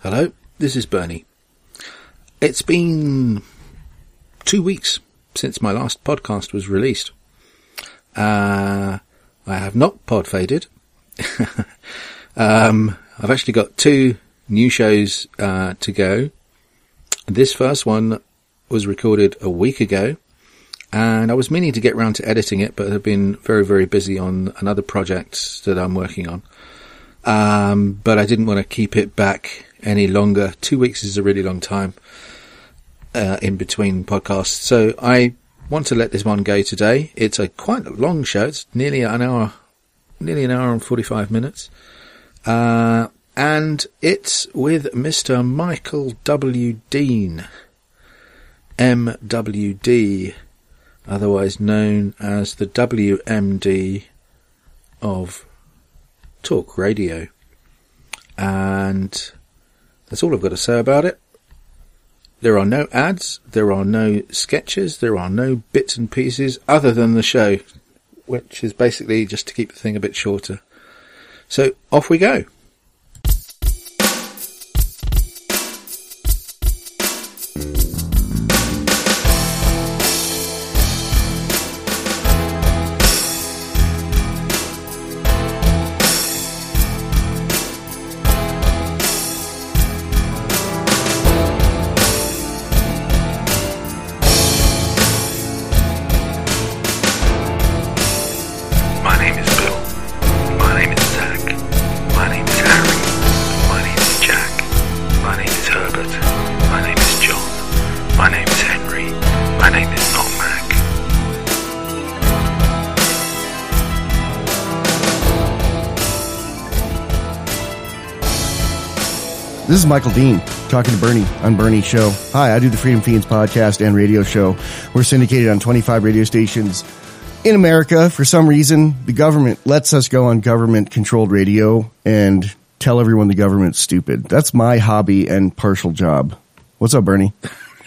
Hello, this is Bernie. It's been 2 weeks since my last podcast was released. I have not pod faded. I've actually got 2 new shows to go. This first one was recorded a week ago, and I was meaning to get round to editing it, but I've been very, very busy on another project that I'm working on. But I didn't want to keep it back any longer. 2 weeks is a really long time in between podcasts, so I want to let this one go today. It's quite a long show. It's nearly an hour and 45 minutes. And it's with Mr. Michael W. Dean, MWD, otherwise known as the WMD of Talk Radio. And that's all I've got to say about it. There are no ads, there are no sketches, there are no bits and pieces other than the show, which is basically just to keep the thing a bit shorter. So off we go. This is Michael Dean, talking to Bernie on Bernie's show. Hi, I do the Freedom Fiends podcast and radio show. We're syndicated on 25 radio stations in America. For some reason, the government lets us go on government-controlled radio and tell everyone the government's stupid. That's my hobby and partial job. What's up, Bernie?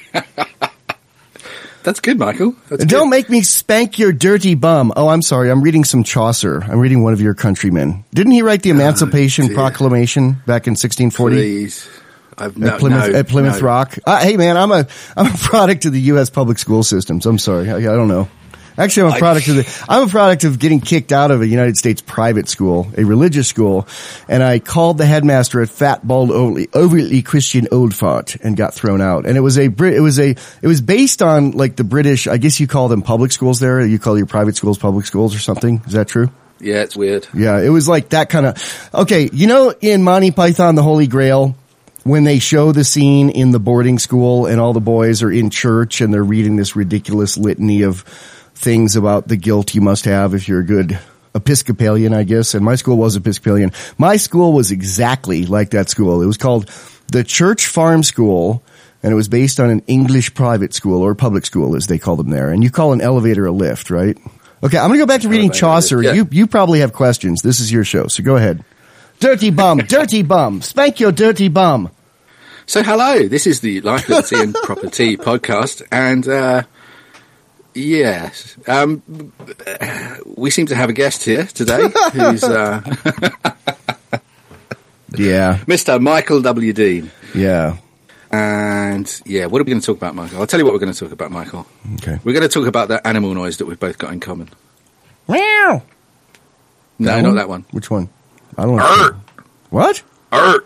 That's good, Michael. That's Don't good. make me spank your dirty bum. Oh, I'm sorry. I'm reading some Chaucer. I'm reading one of your countrymen. Didn't he write the Emancipation Proclamation back in 1640? Please. At Plymouth Rock. Hey, man, I'm a product of the U.S. public school systems. I'm sorry. I don't know. Actually, I'm a product of getting kicked out of a United States private school, a religious school, and I called the headmaster a fat, bald, overtly Christian old fart and got thrown out. And it was based on like the British, I guess you call them public schools there. You call your private schools public schools or something. Is that true? Yeah, it's weird. Yeah, it was like that kind of, okay, you know, in Monty Python, the Holy Grail, when they show the scene in the boarding school and all the boys are in church and they're reading this ridiculous litany of things about the guilt you must have if you're a good Episcopalian, I guess. And my school was Episcopalian. My school was exactly like that school. It was called the Church Farm School, and it was based on an English private school, or public school as they call them there. And you call an elevator a lift, right? Okay, I'm going to go back to reading Chaucer. Yeah. You probably have questions. This is your show, so go ahead. Dirty bum, dirty bum, spank your dirty bum. So hello, this is the Life, Liberty and Property podcast, and yes, we seem to have a guest here today who's yeah, Mr. Michael W. Dean. Yeah. And yeah, what are we going to talk about, Michael? I'll tell you what we're going to talk about, Michael. Okay. We're going to talk about that animal noise that we've both got in common. Meow. No, not that one. Which one? I don't know. What? Art.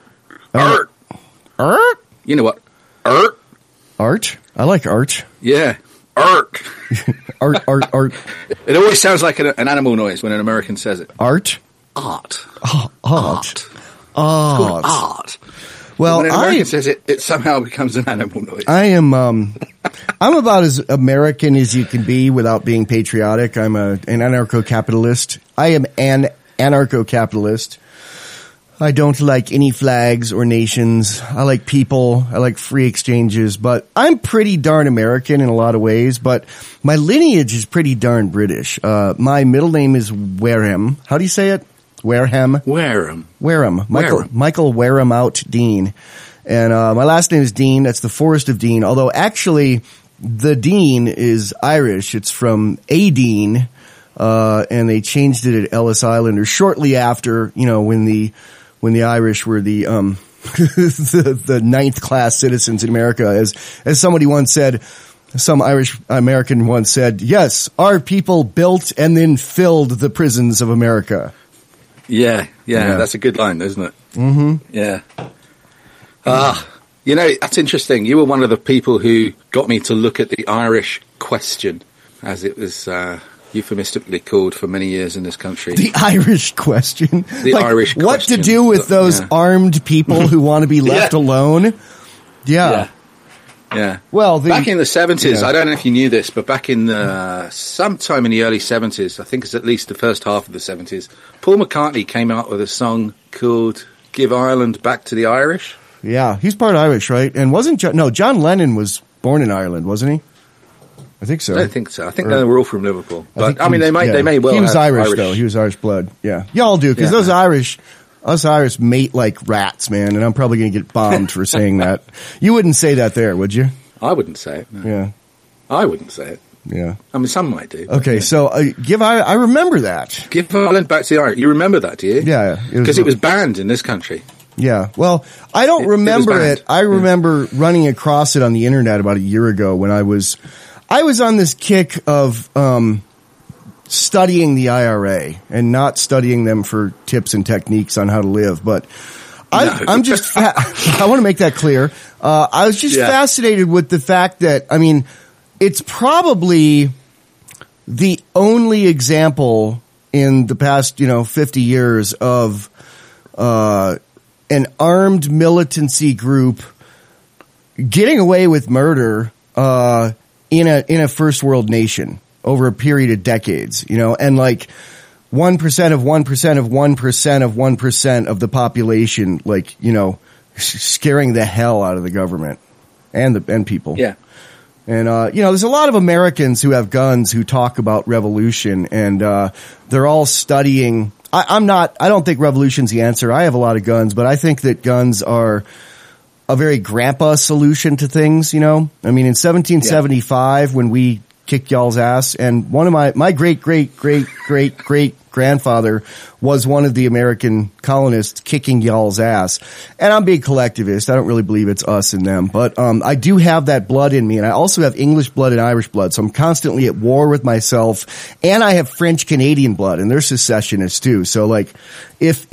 You know what? Art? I like art. Yeah. Art. Art. It always sounds like an animal noise when an American says it. Art? Art. Oh, art. It's called art. Well, when an American says it, it somehow becomes an animal noise. I am, I'm about as American as you can be without being patriotic. I'm an anarcho-capitalist. I am an anarcho-capitalist. I don't like any flags or nations. I like people. I like free exchanges. But I'm pretty darn American in a lot of ways. But my lineage is pretty darn British. My middle name is Wareham. How do you say it? Wareham. Michael Wareham out Dean. And my last name is Dean. That's the Forest of Dean. Although actually the Dean is Irish. It's from Aideen. And they changed it at Ellis Island, or shortly after, you know, when the Irish were the the ninth class citizens in America. As somebody once said, some Irish American once said, yes, our people built and then filled the prisons of America. Yeah, that's a good line, isn't it? Mm-hmm. Yeah. That's interesting. You were one of the people who got me to look at the Irish question, as it was euphemistically called for many years in this country. The Irish question? The Irish question. What to do with those armed people who want to be left alone? Yeah. Well, back in the 70s, I don't know if you knew this, but back in sometime in the early 70s, I think it's at least the first half of the 70s, Paul McCartney came out with a song called Give Ireland Back to the Irish. Yeah, he's part Irish, right? And John Lennon was born in Ireland, wasn't he? I think so. I don't think so. I think they were all from Liverpool. But, they may well He was have Irish, though. He was Irish blood. Yeah. Y'all do, because us Irish mate like rats, man, and I'm probably going to get bombed for saying that. You wouldn't say that there, would you? I wouldn't say it. No. Yeah. I wouldn't say it. Yeah. I mean, some might do. Okay, so I remember that. Give Ireland back to the Irish. You remember that, do you? Yeah. Because it was banned in this country. Yeah. Well, I don't remember it. I remember running across it on the internet about a year ago when I was on this kick of studying the IRA and not studying them for tips and techniques on how to live, but I'm just I want to make that clear. I was just fascinated with the fact that, I mean, it's probably the only example in the past, 50 years of an armed militancy group getting away with murder in a first world nation over a period of decades, and like 1% of 1% of 1% of 1% of the population, like, scaring the hell out of the government and people. Yeah. And, there's a lot of Americans who have guns who talk about revolution, and they're all studying. I don't think revolution's the answer. I have a lot of guns, but I think that guns are a very grandpa solution to things, I mean, in 1775, when we kicked y'all's ass, and one of my great grandfather was one of the American colonists kicking y'all's ass. And I'm being collectivist. I don't really believe it's us and them, but I do have that blood in me, and I also have English blood and Irish blood, so I'm constantly at war with myself. And I have French Canadian blood, and they're secessionists too. So like, if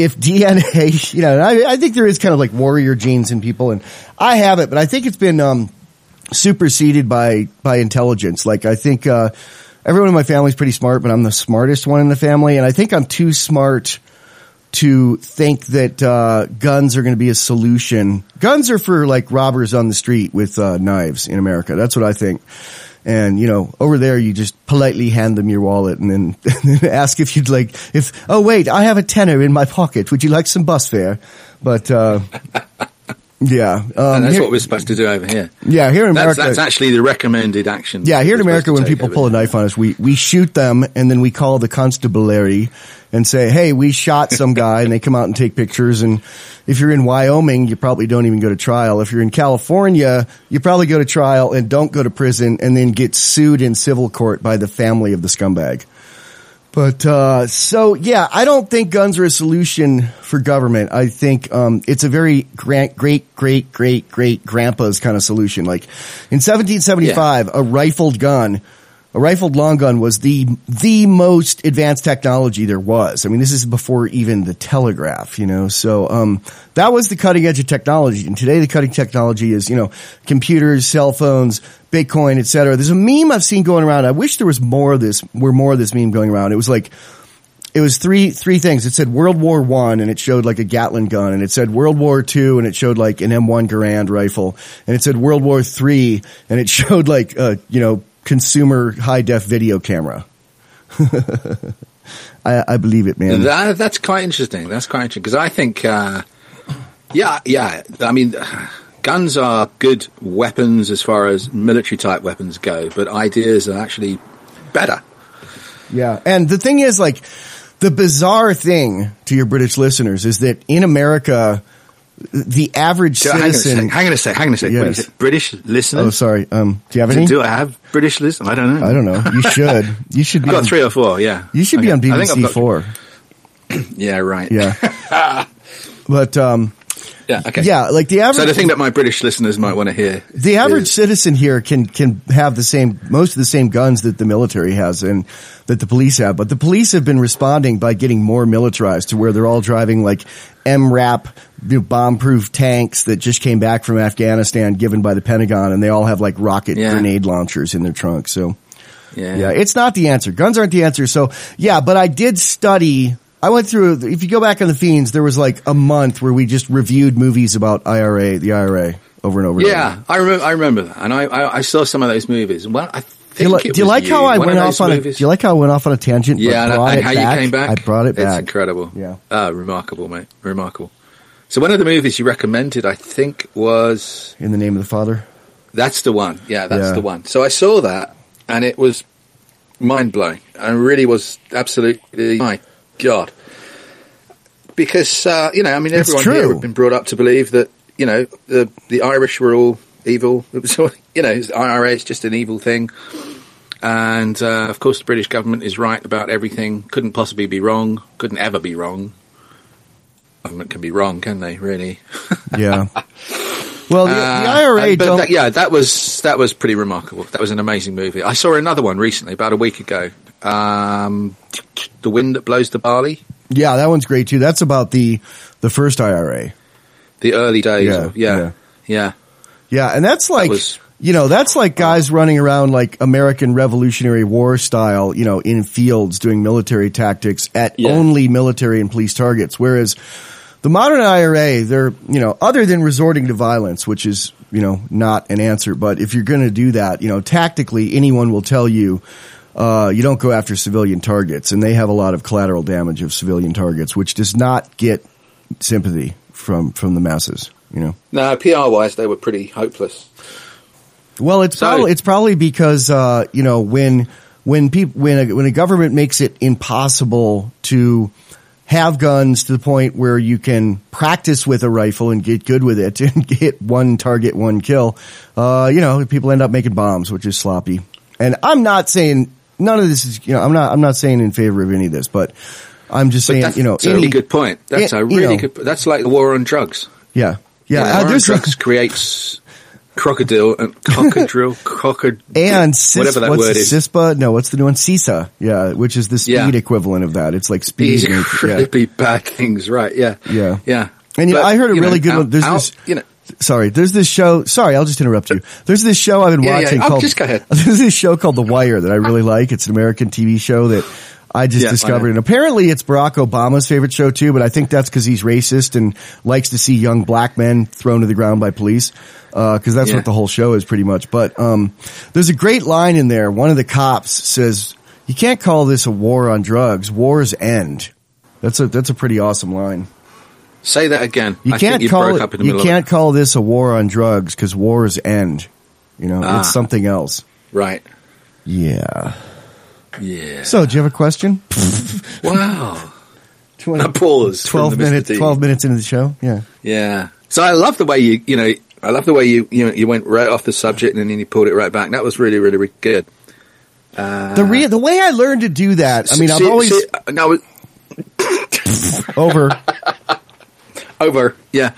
DNA, I think there is kind of like warrior genes in people, and I have it, but I think it's been superseded by intelligence. Like, I think everyone in my family is pretty smart, but I'm the smartest one in the family, and I think I'm too smart to think that guns are going to be a solution. Guns are for like robbers on the street with knives in America. That's what I think. And, over there, you just politely hand them your wallet and then ask if you'd like, oh wait, I have a tenner in my pocket. Would you like some bus fare? But yeah. And that's what we're supposed to do over here. Yeah, here in America. That's actually the recommended action. Yeah, here in America, when people pull a knife on us, we shoot them, and then we call the constabulary and say, hey, we shot some guy, and they come out and take pictures. And if you're in Wyoming, you probably don't even go to trial. If you're in California, you probably go to trial and don't go to prison, and then get sued in civil court by the family of the scumbag. But, I don't think guns are a solution for government. I think, it's a very great grandpa's kind of solution. Like, in 1775, a rifled long gun was the most advanced technology there was. I mean, this is before even the telegraph, so, that was the cutting edge of technology. And today the cutting technology is, computers, cell phones, Bitcoin, etc. There's a meme I've seen going around. I wish there was more of this meme going around. It was three things. It said World War I, and it showed like a Gatling gun, and it said World War II, and it showed like an M1 Garand rifle, and it said World War III, and it showed like consumer high def video camera. I believe it, man. That's quite interesting. Because I think, I mean, guns are good weapons as far as military type weapons go, but ideas are actually better. Yeah. And the thing is, like, the bizarre thing to your British listeners is that in America, the average citizen. Hang on a sec. Yes. British listeners? Oh, sorry. Do you have any? Do I have British listeners? I don't know. You should. You should be. I've got 3 or 4, yeah. You should be on BBC 4. Yeah, right. Yeah. But, Yeah, okay. Yeah, like the average. So the thing that my British listeners might want to hear. The average citizen here can have most of the same guns that the military has and that the police have. But the police have been responding by getting more militarized to where they're all driving like MRAP, bomb-proof tanks that just came back from Afghanistan given by the Pentagon, and they all have like rocket grenade launchers in their trunk. So yeah, it's not the answer. Guns aren't the answer. So yeah, but I did study. I went through, if you go back on the Fiends, there was like a month where we just reviewed movies about the IRA over and over. Yeah, I remember that. And I saw some of those movies. Well, I think do you like how I went off on a tangent? Yeah, and how you came back? I brought it back. It's incredible. Yeah. Remarkable, mate. Remarkable. So one of the movies you recommended, I think, was In the Name of the Father. That's the one. Yeah, that's the one. So I saw that, and it was mind-blowing. And really was absolutely, my God. Because, everyone here had been brought up to believe that, the Irish were all evil. It was all, IRA is just an evil thing. And, of course, the British government is right about everything. Couldn't possibly be wrong. Couldn't ever be wrong. Government can be wrong, can they, really? Yeah. Well, the IRA that was pretty remarkable. That was an amazing movie. I saw another one recently, about a week ago. The Wind That Blows the Barley. Yeah, that one's great too. That's about the first IRA. The early days. Yeah, and that's like, that's like guys running around like American Revolutionary War style, in fields doing military tactics at only military and police targets. Whereas the modern IRA, they're, other than resorting to violence, which is, not an answer, but if you're going to do that, tactically, anyone will tell you, you don't go after civilian targets, and they have a lot of collateral damage of civilian targets, which does not get sympathy from the masses, No, PR-wise, they were pretty hopeless. Well, it's probably because, when a government makes it impossible to have guns to the point where you can practice with a rifle and get good with it and get one target, one kill, people end up making bombs, which is sloppy. And I'm not saying none of this is, I'm not saying in favor of any of this, but I'm just saying, that's a really good point. That's a really good. That's like the war on drugs. Yeah. War on drugs creates crocodile and whatever that word is. CISPA? No, what's the new one? CISA. Yeah, which is the speed equivalent of that. It's like speed. These incredibly bad things, right? Yeah. And I heard a really good one. There's this show. Sorry, I'll just interrupt you. There's this show I've been watching called. Just go ahead. There's this show called The Wire that I really like. It's an American TV show that I just discovered. And apparently it's Barack Obama's favorite show too, but I think that's because he's racist and likes to see young black men thrown to the ground by police. Cause that's what the whole show is pretty much. But, there's a great line in there. One of the cops says, "You can't call this a war on drugs. Wars end." That's a pretty awesome line. Say that again. You can't call this a war on drugs because wars end. It's something else. Right. Yeah. Yeah. So, do you have a question? Wow. Pause. 12 minutes into the show. Yeah. Yeah. So I love the way you went right off the subject and then you pulled it right back. That was really, really, really good. The way I learned to do that, I've always over. Yeah.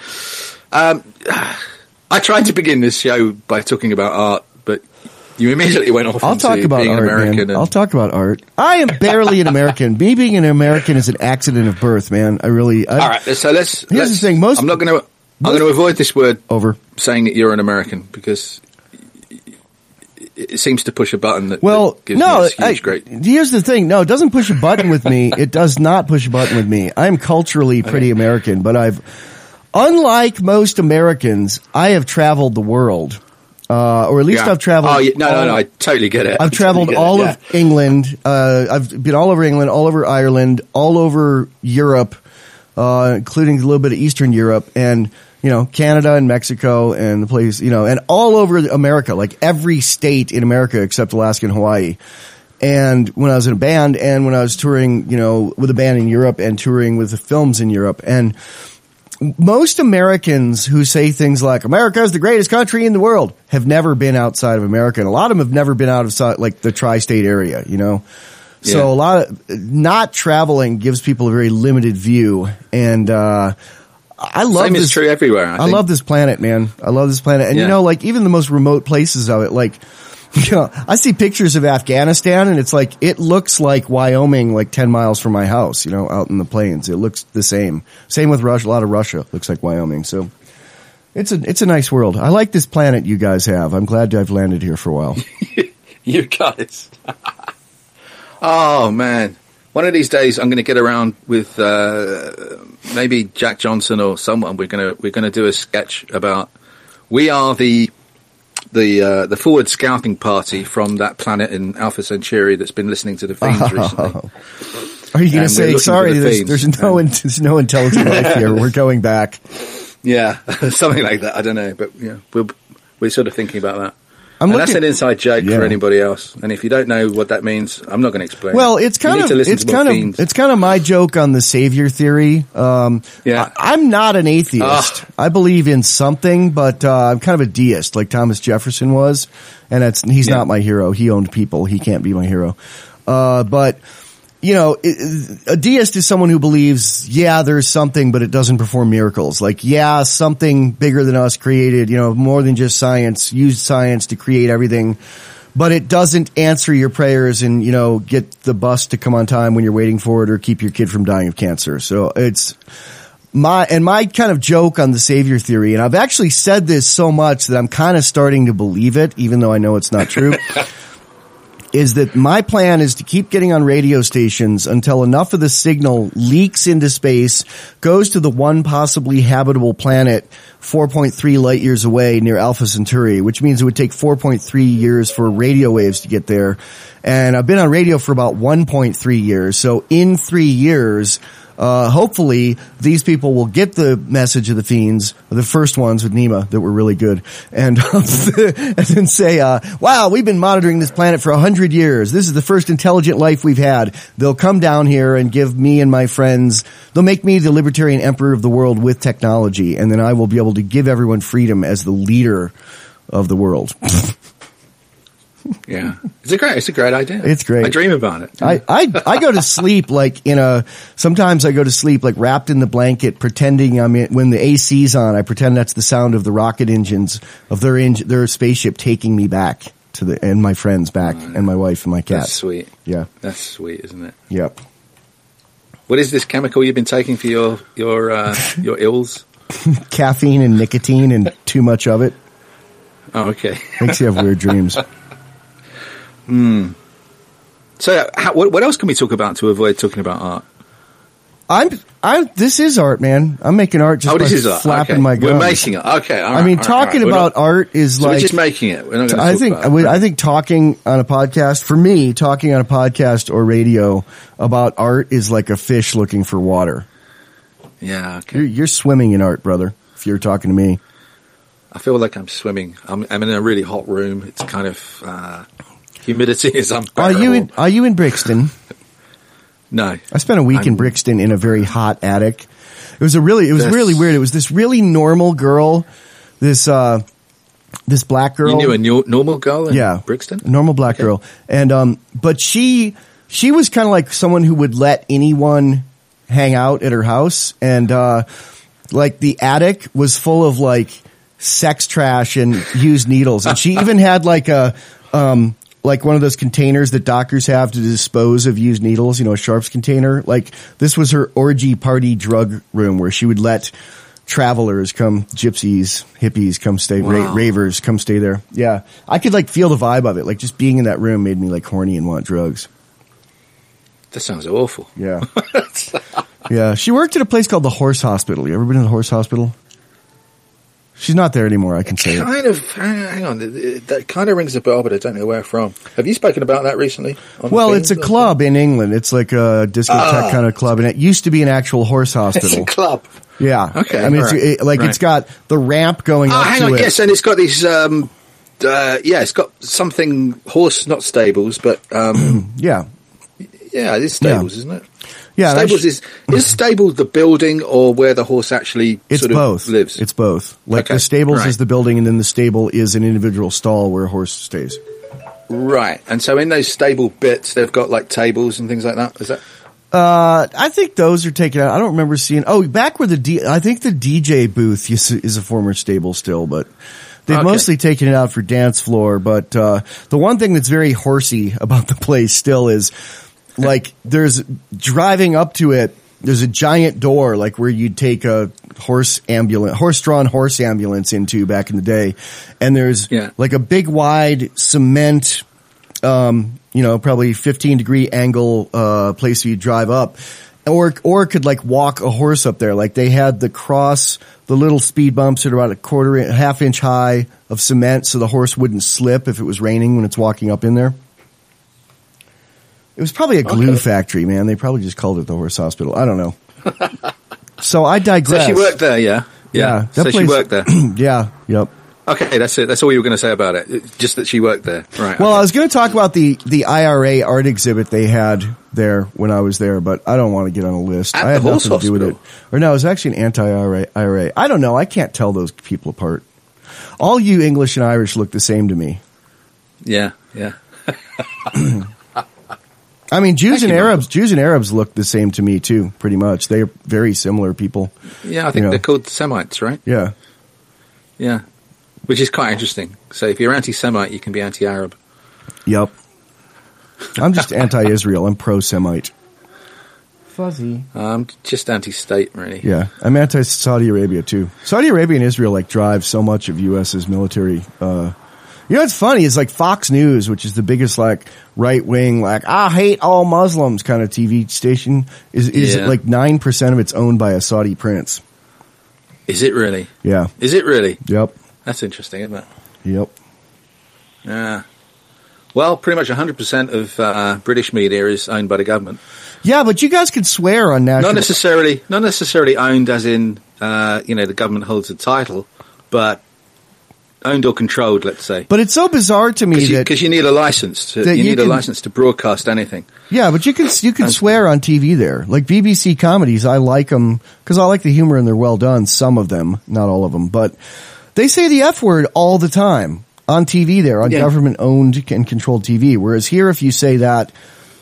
I tried to begin this show by talking about art, but you immediately went off. I'll talk about art, American. Man. I'll talk about art. I am barely an American. Me being an American is an accident of birth, man. All right. So here's the thing. I'm going to avoid this word over saying that you're an American because it seems to push a button that gives me this huge great. Here's the thing. No, it doesn't push a button with me. It does not push a button with me. I'm culturally pretty American, but unlike most Americans, I have traveled the world. Or at least I've traveled. Oh, no, I totally get it. I've traveled all of England. I've been all over England, all over Ireland, all over Europe, including a little bit of Eastern Europe and, Canada and Mexico and the place, and all over America, like every state in America except Alaska and Hawaii. And when I was in a band and when I was touring, with a band in Europe and touring with the films in Europe. And most Americans who say things like America is the greatest country in the world have never been outside of America. And a lot of them have never been out of like the tri-state area, So a lot of not traveling gives people a very limited view. And, I love Same this. is true everywhere. I think. love this planet, man. I love this planet. And Yeah. you know, like even the most remote places of it, like, you know, I see pictures of Afghanistan and it's like, it looks like Wyoming, like 10 miles from my house, you know, out in the plains. It looks the same. Same with Russia. A lot of Russia looks like Wyoming. So it's a nice world. I like this planet you guys have. I'm glad I've landed here for a while. You guys. Oh man. One of these days, I'm going to get around with maybe Jack Johnson or someone. We're going to do a sketch about. We are the forward scouting party from that planet in Alpha Centauri that's been listening to the Fiends recently. Are you going to And say we're looking sorry? for the There's Fiends. there's no intelligent life here. We're going back. Yeah, something like that. I don't know, but yeah, we're sort of thinking about that. I'm That's an inside joke Yeah. for anybody else. And if you don't know what that means, I'm not going to explain. Well, it. it's kind You of need to listen it's to more kind Fiends. of it's kind of my joke on the savior theory. Yeah. I'm not an atheist. I believe in something, but I'm kind of a deist, like Thomas Jefferson was. And he's Yeah. not my hero. He owned people. He can't be my hero. But you know, a deist is someone who believes, yeah, there's something, but it doesn't perform miracles. Like, yeah, something bigger than us created, you know, more than just science, used science to create everything, but it doesn't answer your prayers and, you know, get the bus to come on time when you're waiting for it or keep your kid from dying of cancer. So it's my kind of joke on the savior theory. And I've actually said this so much that I'm kind of starting to believe it, even though I know it's not true. Is that my plan is to keep getting on radio stations until enough of the signal leaks into space, goes to the one possibly habitable planet 4.3 light years away near Alpha Centauri, which means it would take 4.3 years for radio waves to get there. And I've been on radio for about 1.3 years. So in 3 years, hopefully these people will get the message of the Fiends, the first ones with Nima that were really good, and then say, wow, we've been monitoring this planet for 100 years. This is the first intelligent life we've had. They'll come down here and give me and my friends, they'll make me the libertarian emperor of the world with technology, and then I will be able to give everyone freedom as the leader of the world. Yeah, it's a great idea. It's great. I dream about it. I go to sleep like sometimes I go to sleep like wrapped in the blanket, pretending I'm in, when the AC's on, I pretend that's the sound of the rocket engines of their spaceship taking me back and my friends back and my wife and my cat. That's sweet. Yeah. That's sweet, isn't it? Yep. What is this chemical you've been taking for your ills? Caffeine and nicotine and too much of it. Oh, okay. Makes you have weird dreams. So, what else can we talk about to avoid talking about art? This is art, man. I'm making art just This by is art. flapping Okay. my gums. We're making it. Okay. All right, I mean, all right, talking all right. about art is So like we're just making it. We're not going to I talk think about it. I think talking on a podcast, for me, talking on a podcast or radio about art is like a fish looking for water. Yeah. Okay. You're swimming in art, brother. If you're talking to me, I feel like I'm swimming. I'm in a really hot room. It's kind of humidity is unbearable. Are you in Brixton? No. I spent a week in Brixton in a very hot attic. It was really weird. It was this really normal girl, this black girl. You knew a normal girl in Brixton? A normal black girl. And, but she was kind of like someone who would let anyone hang out at her house. And, like the attic was full of like sex trash and used needles. And she even had like like one of those containers that doctors have to dispose of used needles, you know, a sharps container. Like this was her orgy party drug room where she would let travelers come, gypsies, hippies come stay, ravers come stay there. Yeah. I could like feel the vibe of it. Like just being in that room made me like horny and want drugs. That sounds awful. Yeah. Yeah. She worked at a place called the Horse Hospital. You ever been to the Horse Hospital? She's not there anymore, I can say it. Hang on. That kind of rings a bell, but I don't know where from. Have you spoken about that recently? Well, it's a club in England. It's like a discotheque kind of club, and it used to be an actual horse hospital. It's a club. Yeah. Okay. I mean, it's got the ramp going up hang to on, it. yes, and it's got these, it's got something, horse, not stables, but, yeah. Yeah, it is stables, isn't it? Yeah. Stables is stable the building or where the horse actually sort of lives? It's both. Like the stables is the building, and then the stable is an individual stall where a horse stays. Right. And so in those stable bits, they've got like tables and things like that. Is that? I think those are taken out. I don't remember seeing. Oh, back where I think the DJ booth is a former stable still, but they've mostly taken it out for dance floor. But the one thing that's very horsey about the place still is, there's driving up to it. There's a giant door, like where you'd take a horse-drawn horse ambulance into back in the day, and there's like a big wide cement. Probably 15-degree angle, place you drive up, or could walk a horse up there. Like they had the little speed bumps at about half inch high of cement so the horse wouldn't slip if it was raining when it's walking up in there. It was probably a glue factory, man. They probably just called it the horse hospital. I don't know. So I digress. So she worked there, yeah? Yeah. So she worked there. Yeah. Yep. Okay, that's it. That's all you were going to say about it. Just that she worked there, right? Well, I was going to talk about the IRA art exhibit they had there when I was there, but I don't want to get on a list. At I had the horse nothing to do with it. hospital? Or no, it was actually an anti-IRA. I don't know. I can't tell those people apart. All you English and Irish look the same to me. Yeah. I mean, Jews and Arabs look the same to me too, pretty much. They're very similar people. Yeah, I think they're called Semites, right? Yeah. Yeah. Which is quite interesting. So if you're anti-Semite, you can be anti-Arab. Yep. I'm just anti-Israel. I'm pro-Semite. Fuzzy. I'm just anti-state, really. Yeah. I'm anti-Saudi Arabia, too. Saudi Arabia and Israel, drive so much of U.S.'s military. What's funny is, Fox News, which is the biggest, right-wing, I hate all Muslims kind of TV station, is 9% of it's owned by a Saudi prince. Is it really? Yeah. Is it really? Yep. That's interesting, isn't it? Yep. Yeah. Well, pretty much 100% of British media is owned by the government. Yeah, but you guys can swear on national... Not necessarily owned as in, the government holds the title, but owned or controlled, let's say. But it's so bizarre to me because you need a license. You need a license to broadcast anything. Yeah, but you can swear on TV there. Like BBC comedies, I like them because I like the humor and they're well done. Some of them, not all of them, but they say the F word all the time on TV there, on government owned and controlled TV. Whereas here, if you say that,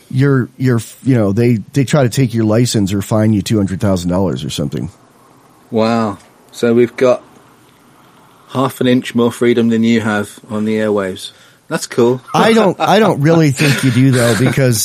they try to take your license or fine you $200,000 or something. Wow. So we've got half an inch more freedom than you have on the airwaves. That's cool. I don't really think you do though, because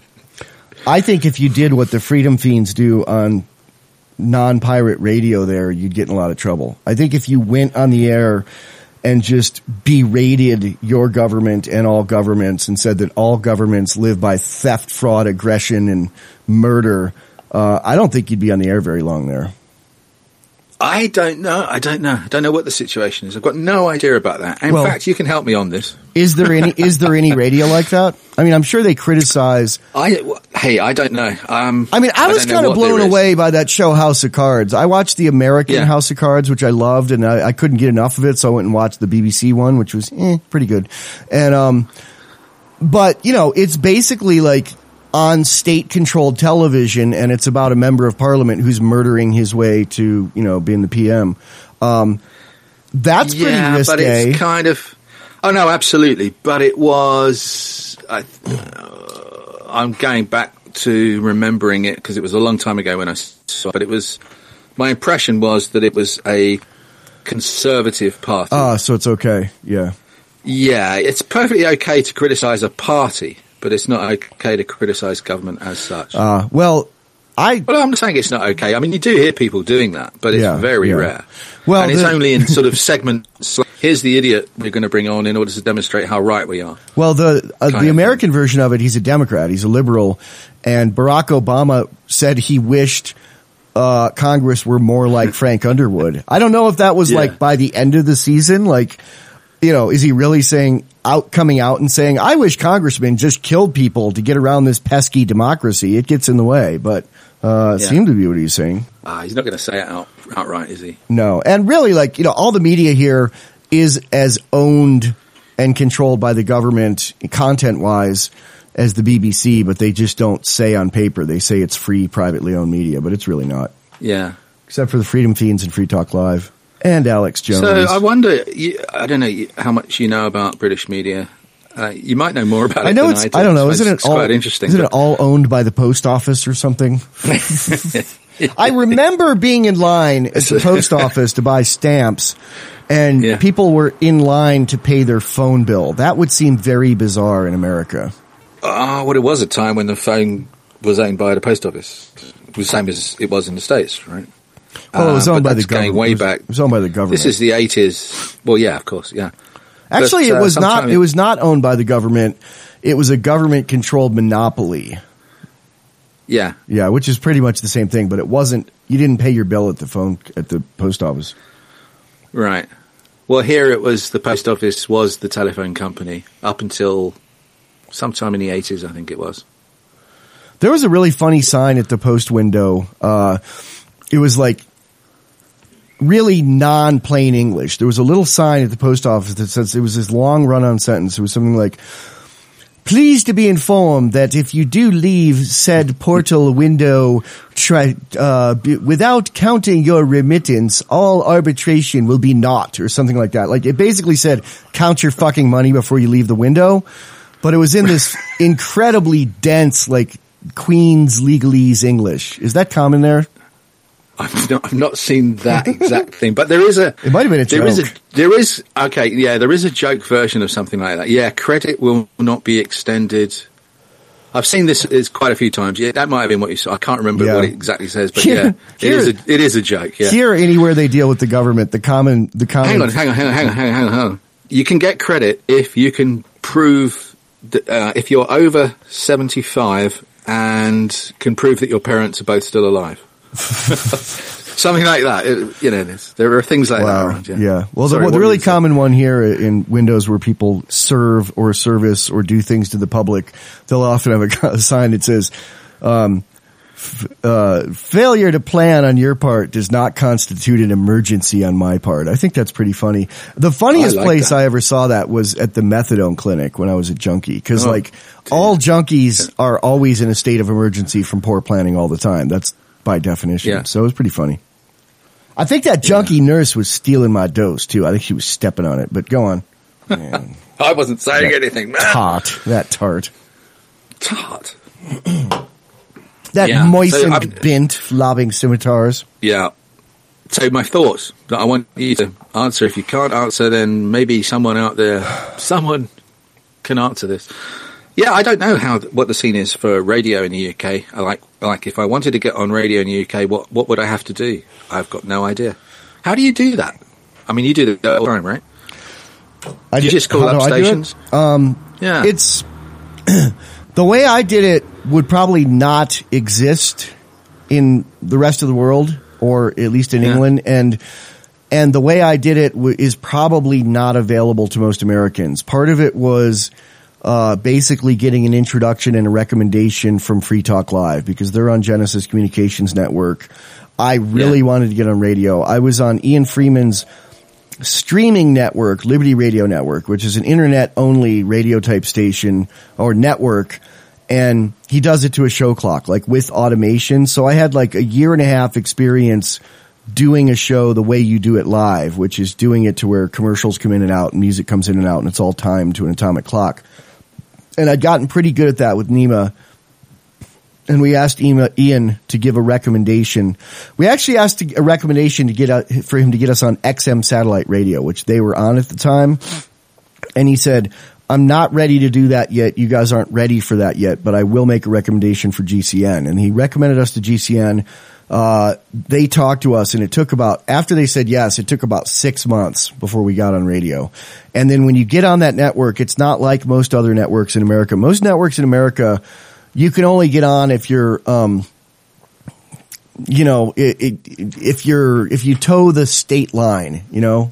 I think if you did what the Freedom Fiends do on non-pirate radio there, you'd get in a lot of trouble. I think if you went on the air and just berated your government and all governments and said that all governments live by theft, fraud, aggression, and murder, I don't think you'd be on the air very long there. I don't know. I don't know what the situation is. I've got no idea about that. In fact, you can help me on this. Is there any radio like that? I mean, I'm sure they criticize. I don't know. I was kind of blown away by that show House of Cards. I watched the American House of Cards, which I loved, and I couldn't get enough of it, so I went and watched the BBC one, which was pretty good. And but it's basically like on state-controlled television, and it's about a member of parliament who's murdering his way to, being the PM. That's pretty risque. But it's kind of... Oh, no, absolutely. But it was... I'm going back to remembering it, because it was a long time ago when I saw it. But it was... My impression was that it was a conservative party. Ah, so it's okay. Yeah. Yeah, it's perfectly okay to criticise a party, but it's not okay to criticise government as such. Well, I'm not saying it's not okay. I mean, you do hear people doing that, but it's very rare. Well, and it's only in sort of segments. Here's the idiot we're going to bring on in order to demonstrate how right we are. Well, the American version of it, he's a Democrat, he's a liberal, and Barack Obama said he wished Congress were more like Frank Underwood. I don't know if that was like by the end of the season, is he really coming out and saying, I wish congressmen just killed people to get around this pesky democracy. It gets in the way, but it seemed to be what he's saying. He's not going to say it outright, is he? No. And really, all the media here is as owned and controlled by the government content-wise as the BBC, but they just don't say on paper. They say it's free, privately owned media, but it's really not. Yeah. Except for the Freedom Fiends and Free Talk Live. And Alex Jones. So I wonder, I don't know how much you know about British media. You might know more about it. I know than it's. do. I don't know. It's quite interesting. Isn't it all owned by the post office or something? I remember being in line at the post office to buy stamps, and people were in line to pay their phone bill. That would seem very bizarre in America. Well, it was a time when the phone was owned by the post office. It was the same as it was in the States, right? Well, it was owned by the going government. way back. It was owned by the government. This is the 80s. Well, yeah, of course, yeah. Actually, it was not. It was not owned by the government. It was a government-controlled monopoly. Yeah, yeah, which is pretty much the same thing. But it wasn't. You didn't pay your bill at the post office. Right. Well, here it was. The post office was the telephone company up until sometime in the 80s, I think it was. There was a really funny sign at the post window. It was like really non-plain English. There was a little sign at the post office that says, it was this long run-on sentence. It was something like, pleased to be informed that if you do leave said portal window without counting your remittance, all arbitration will be naught, or something like that. Like, it basically said, count your fucking money before you leave the window. But it was in this incredibly dense, like, Queen's legalese English. Is that common there? I've not seen that exact thing, but there is a. It might have been a joke. There is a joke version of something like that. Yeah, credit will not be extended. I've seen this quite a few times. Yeah, that might have been what you saw. I can't remember what it exactly says, but it is a joke. Yeah. Here, anywhere they deal with the government, the common. Hang on. You can get credit if you can prove that, if you're over 75 and can prove that your parents are both still alive. Something like that. There are things like that around. Yeah. Well, the really common one here in Windows where people serve or service or do things to the public, they'll often have a sign that says, failure to plan on your part does not constitute an emergency on my part. I think that's pretty funny. The funniest place I ever saw that was at the methadone clinic when I was a junkie. Cause all junkies are always in a state of emergency from poor planning all the time. That's by definition. Yeah. So it was pretty funny. I think that junkie nurse was stealing my dose too. I think she was stepping on it, but go on. Man. I wasn't saying anything, man. That tart. That moistened bint lobbing scimitars. Yeah. So my thoughts that I want you to answer. If you can't answer, then maybe someone out there, someone can answer this. Yeah, I don't know what the scene is for radio in the UK. Like if I wanted to get on radio in the UK, what would I have to do? I've got no idea. How do you do that? I mean, you do that all the time, right? You just call up stations? Yeah. It's the way I did it would probably not exist in the rest of the world, or at least in England, and the way I did it is probably not available to most Americans. Part of it was basically getting an introduction and a recommendation from Free Talk Live because they're on Genesis Communications Network. I really wanted to get on radio. I was on Ian Freeman's streaming network, Liberty Radio Network, which is an internet-only radio type station or network, and he does it to a show clock, like with automation. So I had like a year and a half experience doing a show the way you do it live, which is doing it to where commercials come in and out and music comes in and out and it's all timed to an atomic clock. And I'd gotten pretty good at that with NEMA. And we asked Ian to give a recommendation. We actually asked a recommendation for him to get us on XM satellite radio, which they were on at the time. And he said, I'm not ready to do that yet. You guys aren't ready for that yet, but I will make a recommendation for GCN. And he recommended us to GCN. They talked to us, and it took after they said yes, it took about 6 months before we got on radio. And then when you get on that network, it's not like most other networks in America. Most networks in America, you can only get on if you're, if you toe the state line, no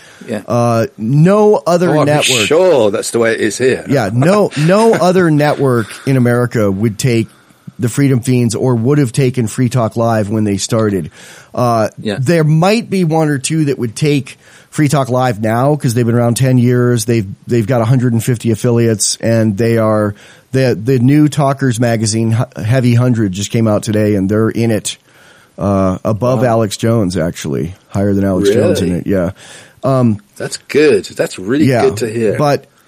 other network. I'm sure that's the way it is here. Yeah. No other network in America would take the Freedom Fiends or would have taken Free Talk Live when they started. There might be one or two that would take Free Talk Live now because they've been around 10 years. They've got 150 affiliates, and they are the new Talkers magazine, Heavy 100, just came out today, and they're in it above Alex Jones, actually higher than Alex Jones in it. Yeah, that's good. That's really good to hear. But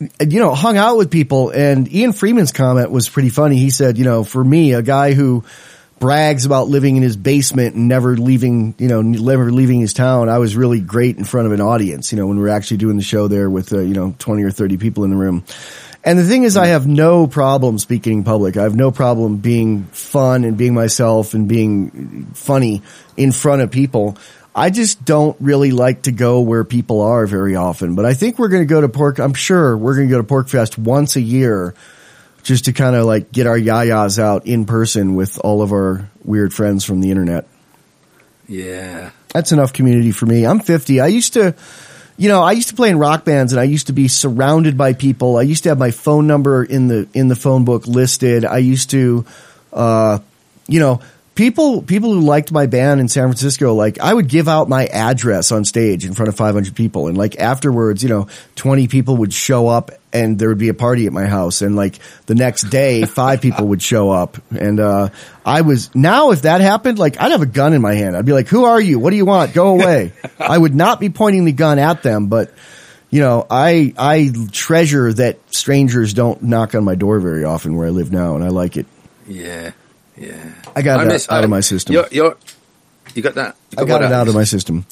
hung out with people. And Ian Freeman's comment was pretty funny. He said, for me, a guy who brags about living in his basement and never leaving his town, I was really great in front of an audience, when we were actually doing the show there with, 20 or 30 people in the room. And the thing is, I have no problem speaking in public. I have no problem being fun and being myself and being funny in front of people. I just don't really like to go where people are very often. But I think we're going to go to I'm sure we're going to go to PorcFest once a year just to kind of like get our yayas out in person with all of our weird friends from the internet. Yeah. That's enough community for me. I'm 50. I used to play in rock bands, and I used to be surrounded by people. I used to have my phone number in the phone book listed. I used to, people who liked my band in San Francisco, like I would give out my address on stage in front of 500 people. And like afterwards, 20 people would show up and there would be a party at my house. And like the next day, 5 people would show up. And, if that happened, like I'd have a gun in my hand. I'd be like, who are you? What do you want? Go away. I would not be pointing the gun at them, but I treasure that strangers don't knock on my door very often where I live now. And I like it. Yeah. Yeah, I got it out of my system. You got that? I got it out of my system.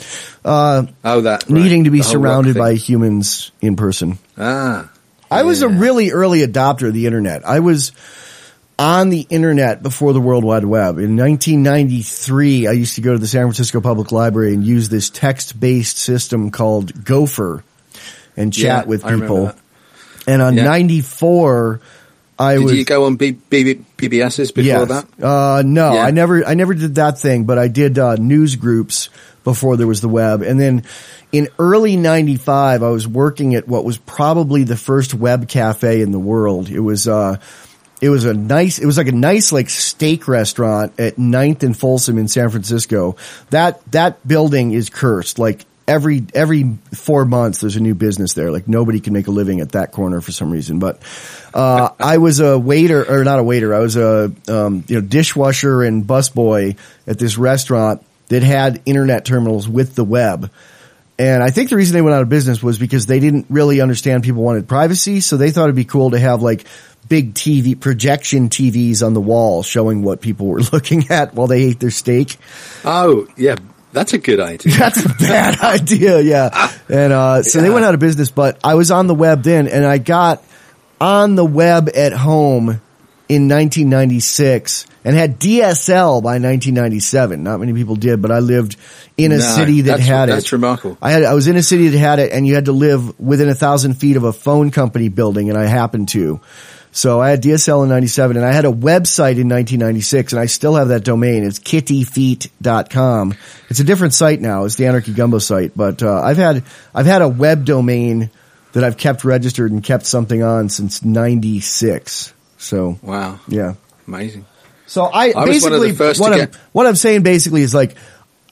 Needing to be surrounded by humans in person. I was a really early adopter of the internet. I was on the internet before the World Wide Web. In 1993, I used to go to the San Francisco Public Library and use this text-based system called Gopher and chat with people. And on 94... Did you go on BBSs before that? No, yeah. I never did that thing, but I did news groups before there was the web. And then in early 95, I was working at what was probably the first web cafe in the world. It was like a nice steak restaurant at 9th and Folsom in San Francisco. That building is cursed. Like every 4 months there's a new business there. Like nobody can make a living at that corner for some reason. But I was a waiter, or not a waiter. I was a dishwasher and busboy at this restaurant that had internet terminals with the web. And I think the reason they went out of business was because they didn't really understand people wanted privacy, so they thought it'd be cool to have like big projection TVs on the wall showing what people were looking at while they ate their steak. Oh, yeah. That's a good idea. That's a bad idea, yeah. And so they went out of business, but I was on the web then, and I got on the web at home in 1996 and had DSL by 1997. Not many people did, but I lived in a city that had it. That's remarkable. I was in a city that had it, and you had to live within 1,000 feet of a phone company building, and I happened to. So I had DSL in 97, and I had a website in 1996, and I still have that domain. It's kittyfeet.com. It's a different site now. It's the Anarchy Gumbo site, but I've had a web domain that I've kept registered and kept something on since 96. So wow, yeah, amazing. So I basically what I'm saying basically is like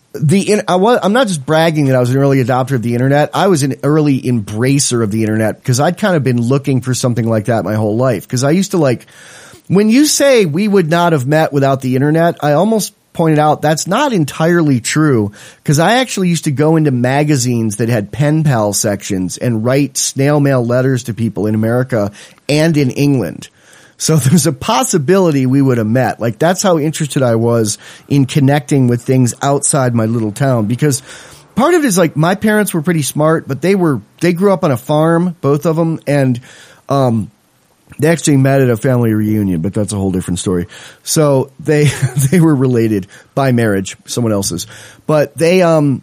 I'm not just bragging that I was an early adopter of the internet. I was an early embracer of the internet because I'd kind of been looking for something like that my whole life. Because I used to when you say we would not have met without the internet, I almost pointed out that's not entirely true, because I actually used to go into magazines that had pen pal sections and write snail mail letters to people in America and in England. So there's a possibility we would have met. Like, that's how interested I was in connecting with things outside my little town, because part of it is like my parents were pretty smart, but they grew up on a farm, both of them, and they actually met at a family reunion, but that's a whole different story. So they were related by marriage, someone else's. But they had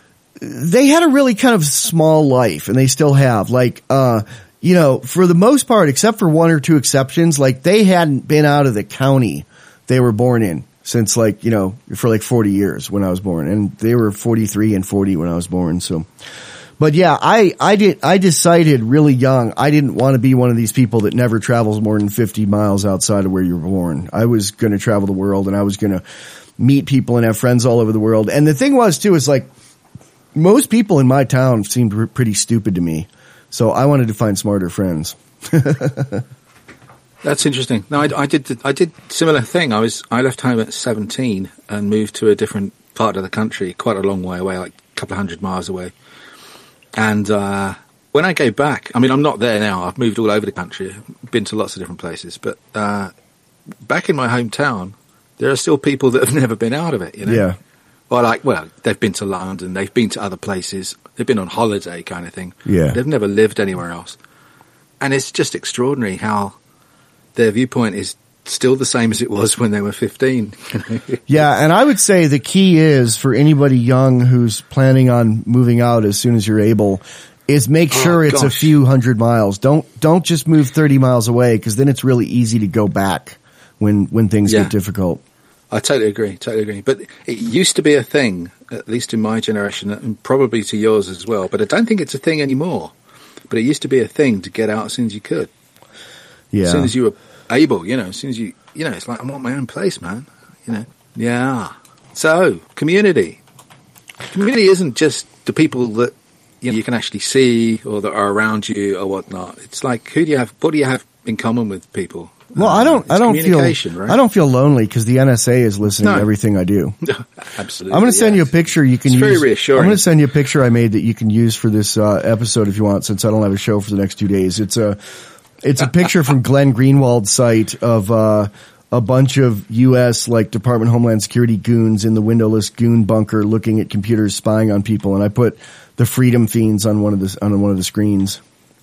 a really kind of small life, and they still have. Like, for the most part, except for one or two exceptions, like they hadn't been out of the county they were born in since for 40 years when I was born. And they were 43 and 40 when I was born. So, but yeah, I decided really young, I didn't want to be one of these people that never travels more than 50 miles outside of where you were born. I was going to travel the world, and I was going to meet people and have friends all over the world. And the thing was too, is like most people in my town seemed pretty stupid to me. So I wanted to find smarter friends. That's interesting. No, I did similar thing. I left home at 17 and moved to a different part of the country, quite a long way away, like a couple of 100 miles away. And when I go back, I mean, I'm not there now. I've moved all over the country, been to lots of different places, but back in my hometown, there are still people that have never been out of it, you know? Yeah. Well, they've been to London, they've been to other places, they've been on holiday kind of thing. Yeah. They've never lived anywhere else. And it's just extraordinary how their viewpoint is still the same as it was when they were 15. Yeah, and I would say the key is for anybody young who's planning on moving out as soon as you're able is make sure it's a few 100 miles. Don't just move 30 miles away, because then it's really easy to go back when things get difficult. I totally agree. But it used to be a thing, at least in my generation, and probably to yours as well. But I don't think it's a thing anymore. But it used to be a thing to get out as soon as you could. Yeah. As soon as you were able, as soon as it's like, I want my own place, man. Yeah. So, community. Community isn't just the people that you can actually see or that are around you or whatnot. It's like, what do you have in common with people? Well, I don't feel, right? I don't feel lonely because the NSA is listening to everything I do. Absolutely. I'm going to send you a picture you can use. It's very reassuring. I'm going to send you a picture I made that you can use for this episode if you want, since I don't have a show for the next 2 days. It's a picture from Glenn Greenwald's site of a bunch of U.S. like Department of Homeland Security goons in the windowless goon bunker looking at computers, spying on people, and I put the Freedom Fiends on one of the screens.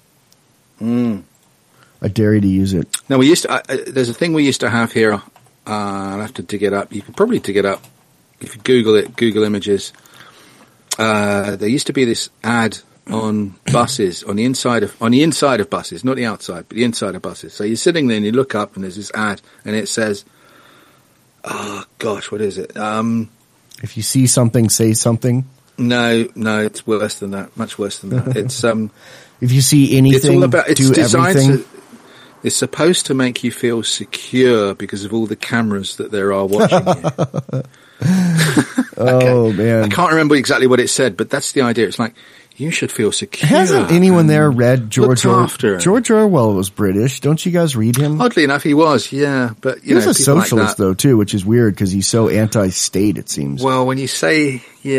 I dare you to use it. No, there's a thing we used to have here. I'll have to dig it up. You can probably dig it up if you Google it. Google Images. There used to be this ad on buses, on the inside of buses, not the outside, but the inside of buses. So you're sitting there and you look up and there's this ad and it says, oh gosh, what is it? If you see something, say something. No, it's worse than that. Much worse than that. It's if you see anything, it's all about. It's do designed everything. It's supposed to make you feel secure because of all the cameras that there are watching you. Oh man, I can't remember exactly what it said, but that's the idea. It's like you should feel secure. Hasn't anyone there read George Orwell? George Orwell was British. Don't you guys read him? Oddly enough, he was. Yeah, but he was a socialist though too, which is weird because he's so anti-state. It seems. Well, when you say he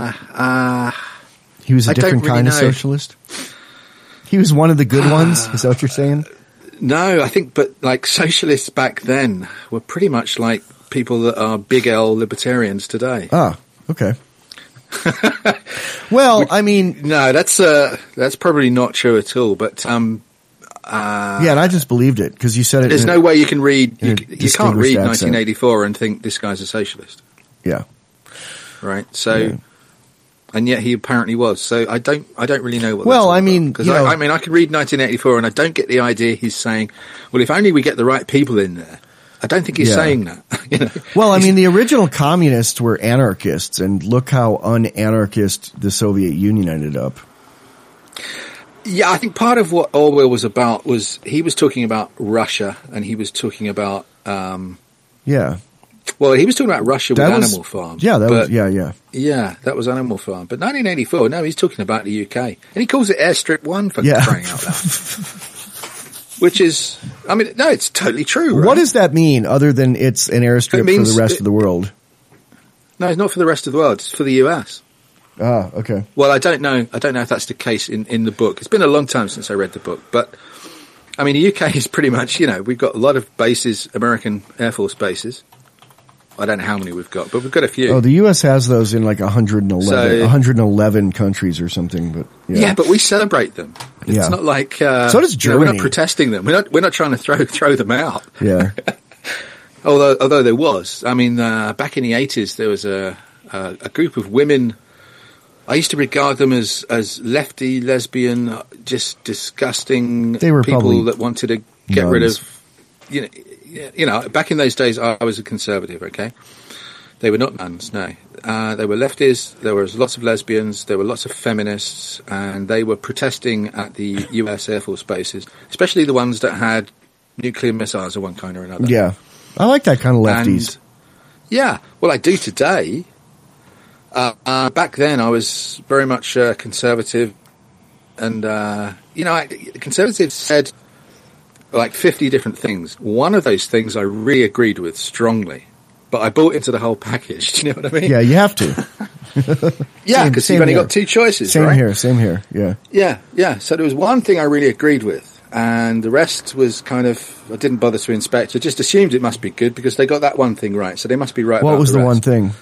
was a different kind of socialist. He was one of the good ones. Is that what you're saying? No, I think, but like socialists back then were pretty much like people that are big L libertarians today. Ah, okay. Well, I mean, no, that's probably not true at all. But yeah, and I just believed it because you said it. There's no way you can read. You can't read accent. 1984 and think this guy's a socialist. Yeah. Right. So. Yeah. And yet he apparently was. So I don't really know what. Well, I mean, because I mean, I could read 1984, and I don't get the idea he's saying, "Well, if only we get the right people in there." I don't think he's saying that. Well, I mean, the original communists were anarchists, and look how un-anarchist the Soviet Union ended up. Yeah, I think part of what Orwell was about was he was talking about Russia, and he was talking about. Well, he was talking about Russia with Animal Farm. Yeah, Yeah, that was Animal Farm. But 1984, no, he's talking about the UK. And he calls it Airstrip 1 for crying out loud. Which is, I mean, no, it's totally true, right? What does that mean other than it's an airstrip for the rest of the world? No, it's not for the rest of the world. It's for the US. Ah, okay. Well, I don't know if that's the case in the book. It's been a long time since I read the book. But, I mean, the UK is pretty much, we've got a lot of bases, American Air Force bases. I don't know how many we've got, but we've got a few. Oh, the U.S. has those in like 111 countries or something. But yeah, but we celebrate them. It's not like so does Germany. We're not protesting them. We're not trying to throw them out. Yeah. although there was, I mean, back in the 80s, there was a group of women. I used to regard them as lefty, lesbian, just disgusting people that wanted to get rid of, back in those days, I was a conservative, okay? They were not nuns, no. They were lefties, there was lots of lesbians, there were lots of feminists, and they were protesting at the US Air Force bases, especially the ones that had nuclear missiles of one kind or another. Yeah. I like that kind of lefties. Well, I do today. Back then, I was very much conservative, and, conservatives said like 50 different things. One of those things I really agreed with strongly, but I bought into the whole package. Do you know what I mean? Yeah, you have to. Yeah, because you've only got two choices, right? Same here, yeah. Yeah. So there was one thing I really agreed with, and the rest was kind of, I didn't bother to inspect. I just assumed it must be good because they got that one thing right, so they must be right. What about was the rest. one thing?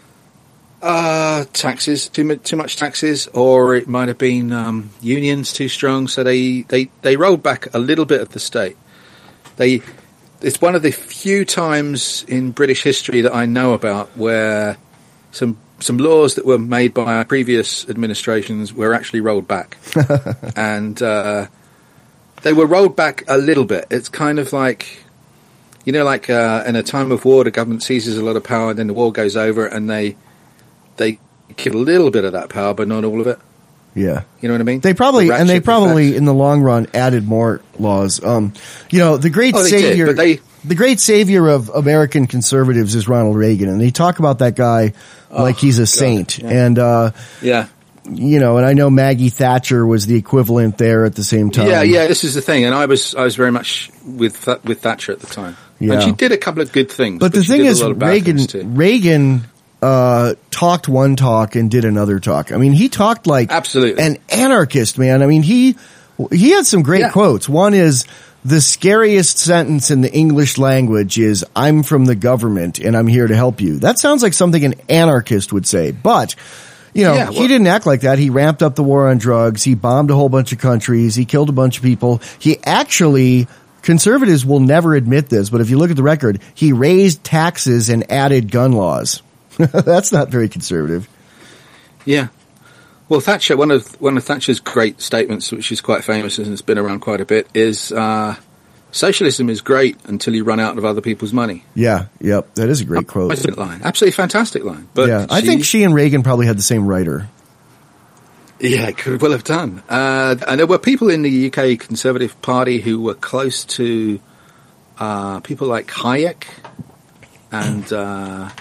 Taxes, too much taxes, or it might have been unions too strong, so they rolled back a little bit of the state. It's one of the few times in British history that I know about where some laws that were made by previous administrations were actually rolled back. And they were rolled back a little bit. It's kind of like, in a time of war, the government seizes a lot of power, then the war goes over, and they keep a little bit of that power, but not all of it. Yeah. You know what I mean? They probably in the long run added more laws. The great savior of American conservatives is Ronald Reagan, and they talk about that guy like he's a saint. Yeah. And, yeah. And I know Maggie Thatcher was the equivalent there at the same time. Yeah, this is the thing. And I was very much with Thatcher at the time. Yeah. And she did a couple of good things. But the thing is, Reagan talked one talk and did another talk. I mean, he talked like absolutely an anarchist, man. I mean, he had some great quotes. One is, the scariest sentence in the English language is, I'm from the government and I'm here to help you. That sounds like something an anarchist would say. But, he didn't act like that. He ramped up the war on drugs. He bombed a whole bunch of countries. He killed a bunch of people. He actually, conservatives will never admit this, but if you look at the record, he raised taxes and added gun laws. That's not very conservative. Yeah. Well, Thatcher, one of Thatcher's great statements, which is quite famous and has been around quite a bit, is socialism is great until you run out of other people's money. Yeah, yep, that is a great quote. Line. Absolutely fantastic line. But yeah, I think she and Reagan probably had the same writer. Yeah, could well have done. And there were people in the UK Conservative Party who were close to people like Hayek and...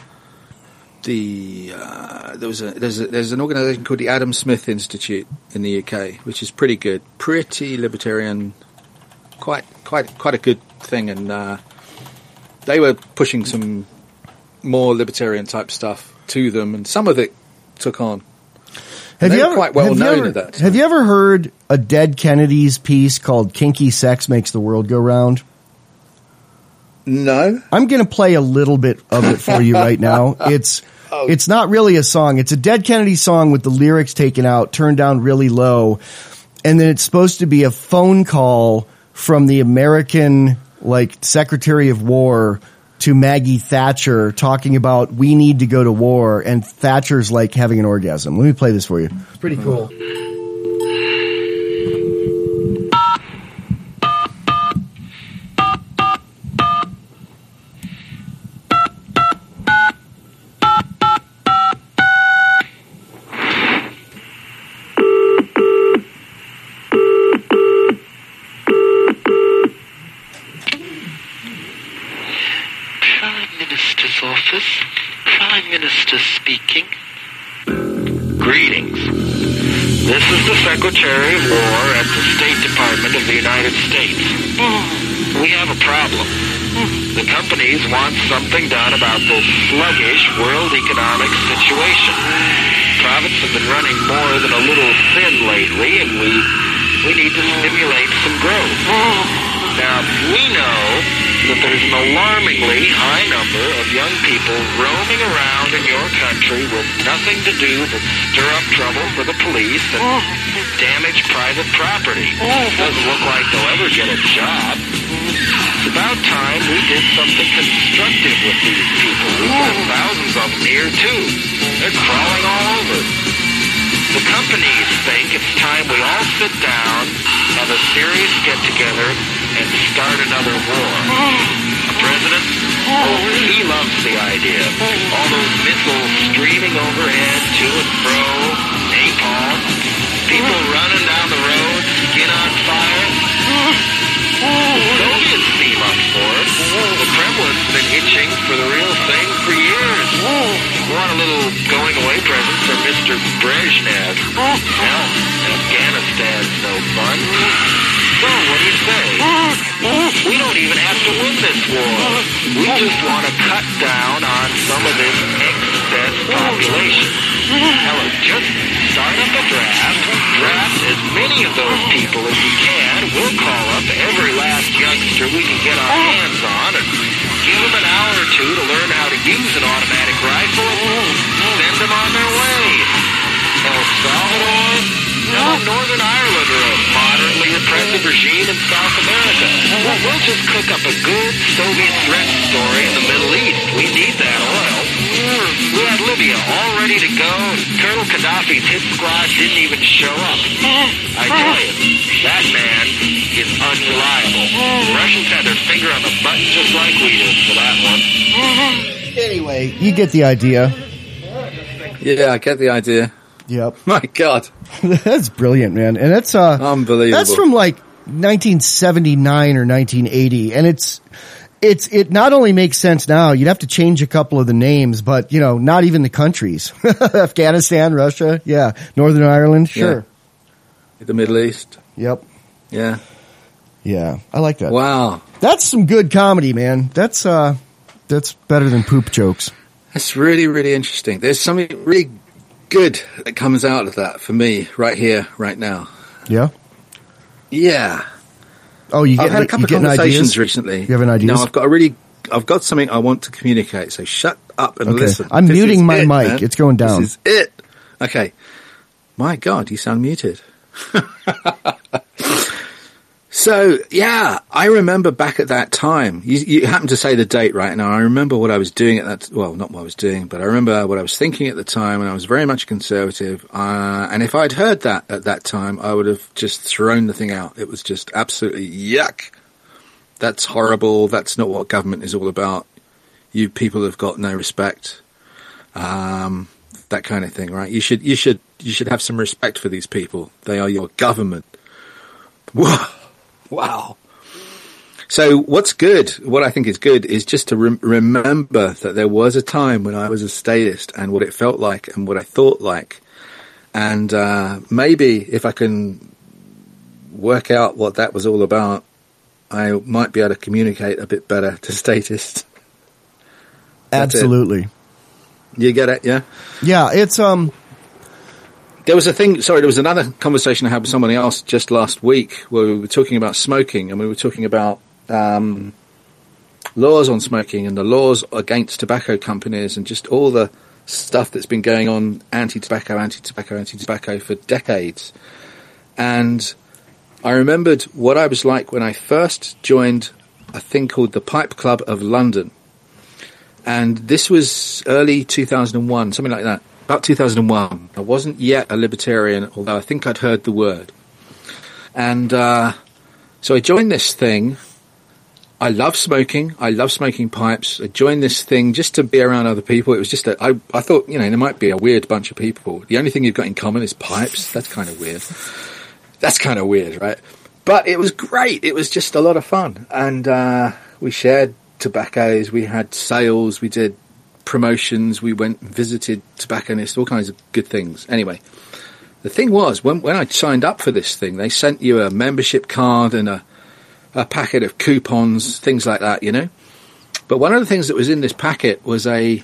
there's an organisation called the Adam Smith Institute in the UK, which is pretty good, pretty libertarian, quite a good thing, and they were pushing some more libertarian type stuff to them, and some of it took on. Have you ever heard a Dead Kennedys piece called "Kinky Sex Makes the World Go Round"? No. I'm going to play a little bit of it for you right now. It's not really a song. It's a Dead Kennedys song with the lyrics taken out, turned down really low. And then it's supposed to be a phone call from the American, Secretary of War to Maggie Thatcher talking about, we need to go to war. And Thatcher's having an orgasm. Let me play this for you. It's pretty cool. Prime Minister speaking. Greetings. This is the Secretary of War at the State Department of the United States. We have a problem. The companies want something done about this sluggish world economic situation. Profits have been running more than a little thin lately, and we need to stimulate some growth. Now, we know that there's an alarmingly high number of young people roaming around in your country with nothing to do but stir up trouble for the police and damage private property. Doesn't look like they'll ever get a job. It's about time we did something constructive with these people. We've got thousands of them here, too. They're crawling all over. The companies think it's time we all sit down, have a serious get-together, and start another war. The president, he loves the idea. All those missiles streaming overhead, to and fro, napalm, people running down the road, skin on fire. Soviets seem up for it. The Kremlin's been itching for the real thing for years. Want a little going-away present from Mr. Brezhnev. Hell, Afghanistan's no fun. So, what do you say? We don't even have to win this war. We just want to cut down on some of this excess population. Hell, just start up a draft. Draft as many of those people as you can. We'll call up every last youngster we can get our hands on and give them an hour or two to learn how to use an automatic rifle and send them on their way. El Salvador, Northern Ireland, or a moderately repressive regime in South America. We'll just cook up a good Soviet threat story in the Middle East. We need that oil. We had Libya all ready to go, and Colonel Gaddafi's hit squad didn't even show up. I tell you, that man is unreliable. The Russians had their finger on the button just like we did for that one. Anyway, you get the idea. Yeah, I get the idea. Yep. My God. That's brilliant, man. And that's unbelievable. That's from like 1979 or 1980, and it not only makes sense now. You'd have to change a couple of the names, but not even the countries. Afghanistan, Russia, yeah, Northern Ireland, sure. Yeah. The Middle East. Yep. Yeah. Yeah, I like that. Wow. That's some good comedy, man. That's better than poop jokes. That's really, really interesting. There's something really good that comes out of that for me right here, right now. Yeah? Yeah. Oh, I've had a couple of conversations ideas? recently. You have an idea? No, I've got something I want to communicate, so shut up and listen. I'm muting my mic. Man. It's going down. This is it. Okay. My God, you sound muted. So, yeah, I remember back at that time, you happen to say the date right now. I remember what I was doing at that, well, not what I was doing, but I remember what I was thinking at the time, and I was very much conservative. And if I'd heard that at that time, I would have just thrown the thing out. It was just absolutely yuck. That's horrible. That's not what government is all about. You people have got no respect. That kind of thing, right? You should have some respect for these people. They are your government. Whoa. Wow. So what I think is good is just to remember that there was a time when I was a statist and what it felt like and what I thought like. And maybe if I can work out what that was all about, I might be able to communicate a bit better to statists. Absolutely. You get it, yeah? Yeah, it's There was another conversation I had with somebody else just last week where we were talking about smoking, and we were talking about laws on smoking and the laws against tobacco companies and just all the stuff that's been going on anti-tobacco for decades. And I remembered what I was like when I first joined a thing called the Pipe Club of London. And this was early 2001, something like that. About 2001. I wasn't yet a libertarian, although I think I'd heard the word. And so I joined this thing. I love smoking. I love smoking pipes. I joined this thing just to be around other people. It was just I thought, there might be a weird bunch of people. The only thing you've got in common is pipes. That's kind of weird. That's kind of weird, right? But it was great. It was just a lot of fun. And we shared tobaccos. We had sales. We did promotions, we went and visited tobacconists, all kinds of good things. Anyway, the thing was, when I signed up for this thing, they sent you a membership card and a packet of coupons, things like that, But one of the things that was in this packet was an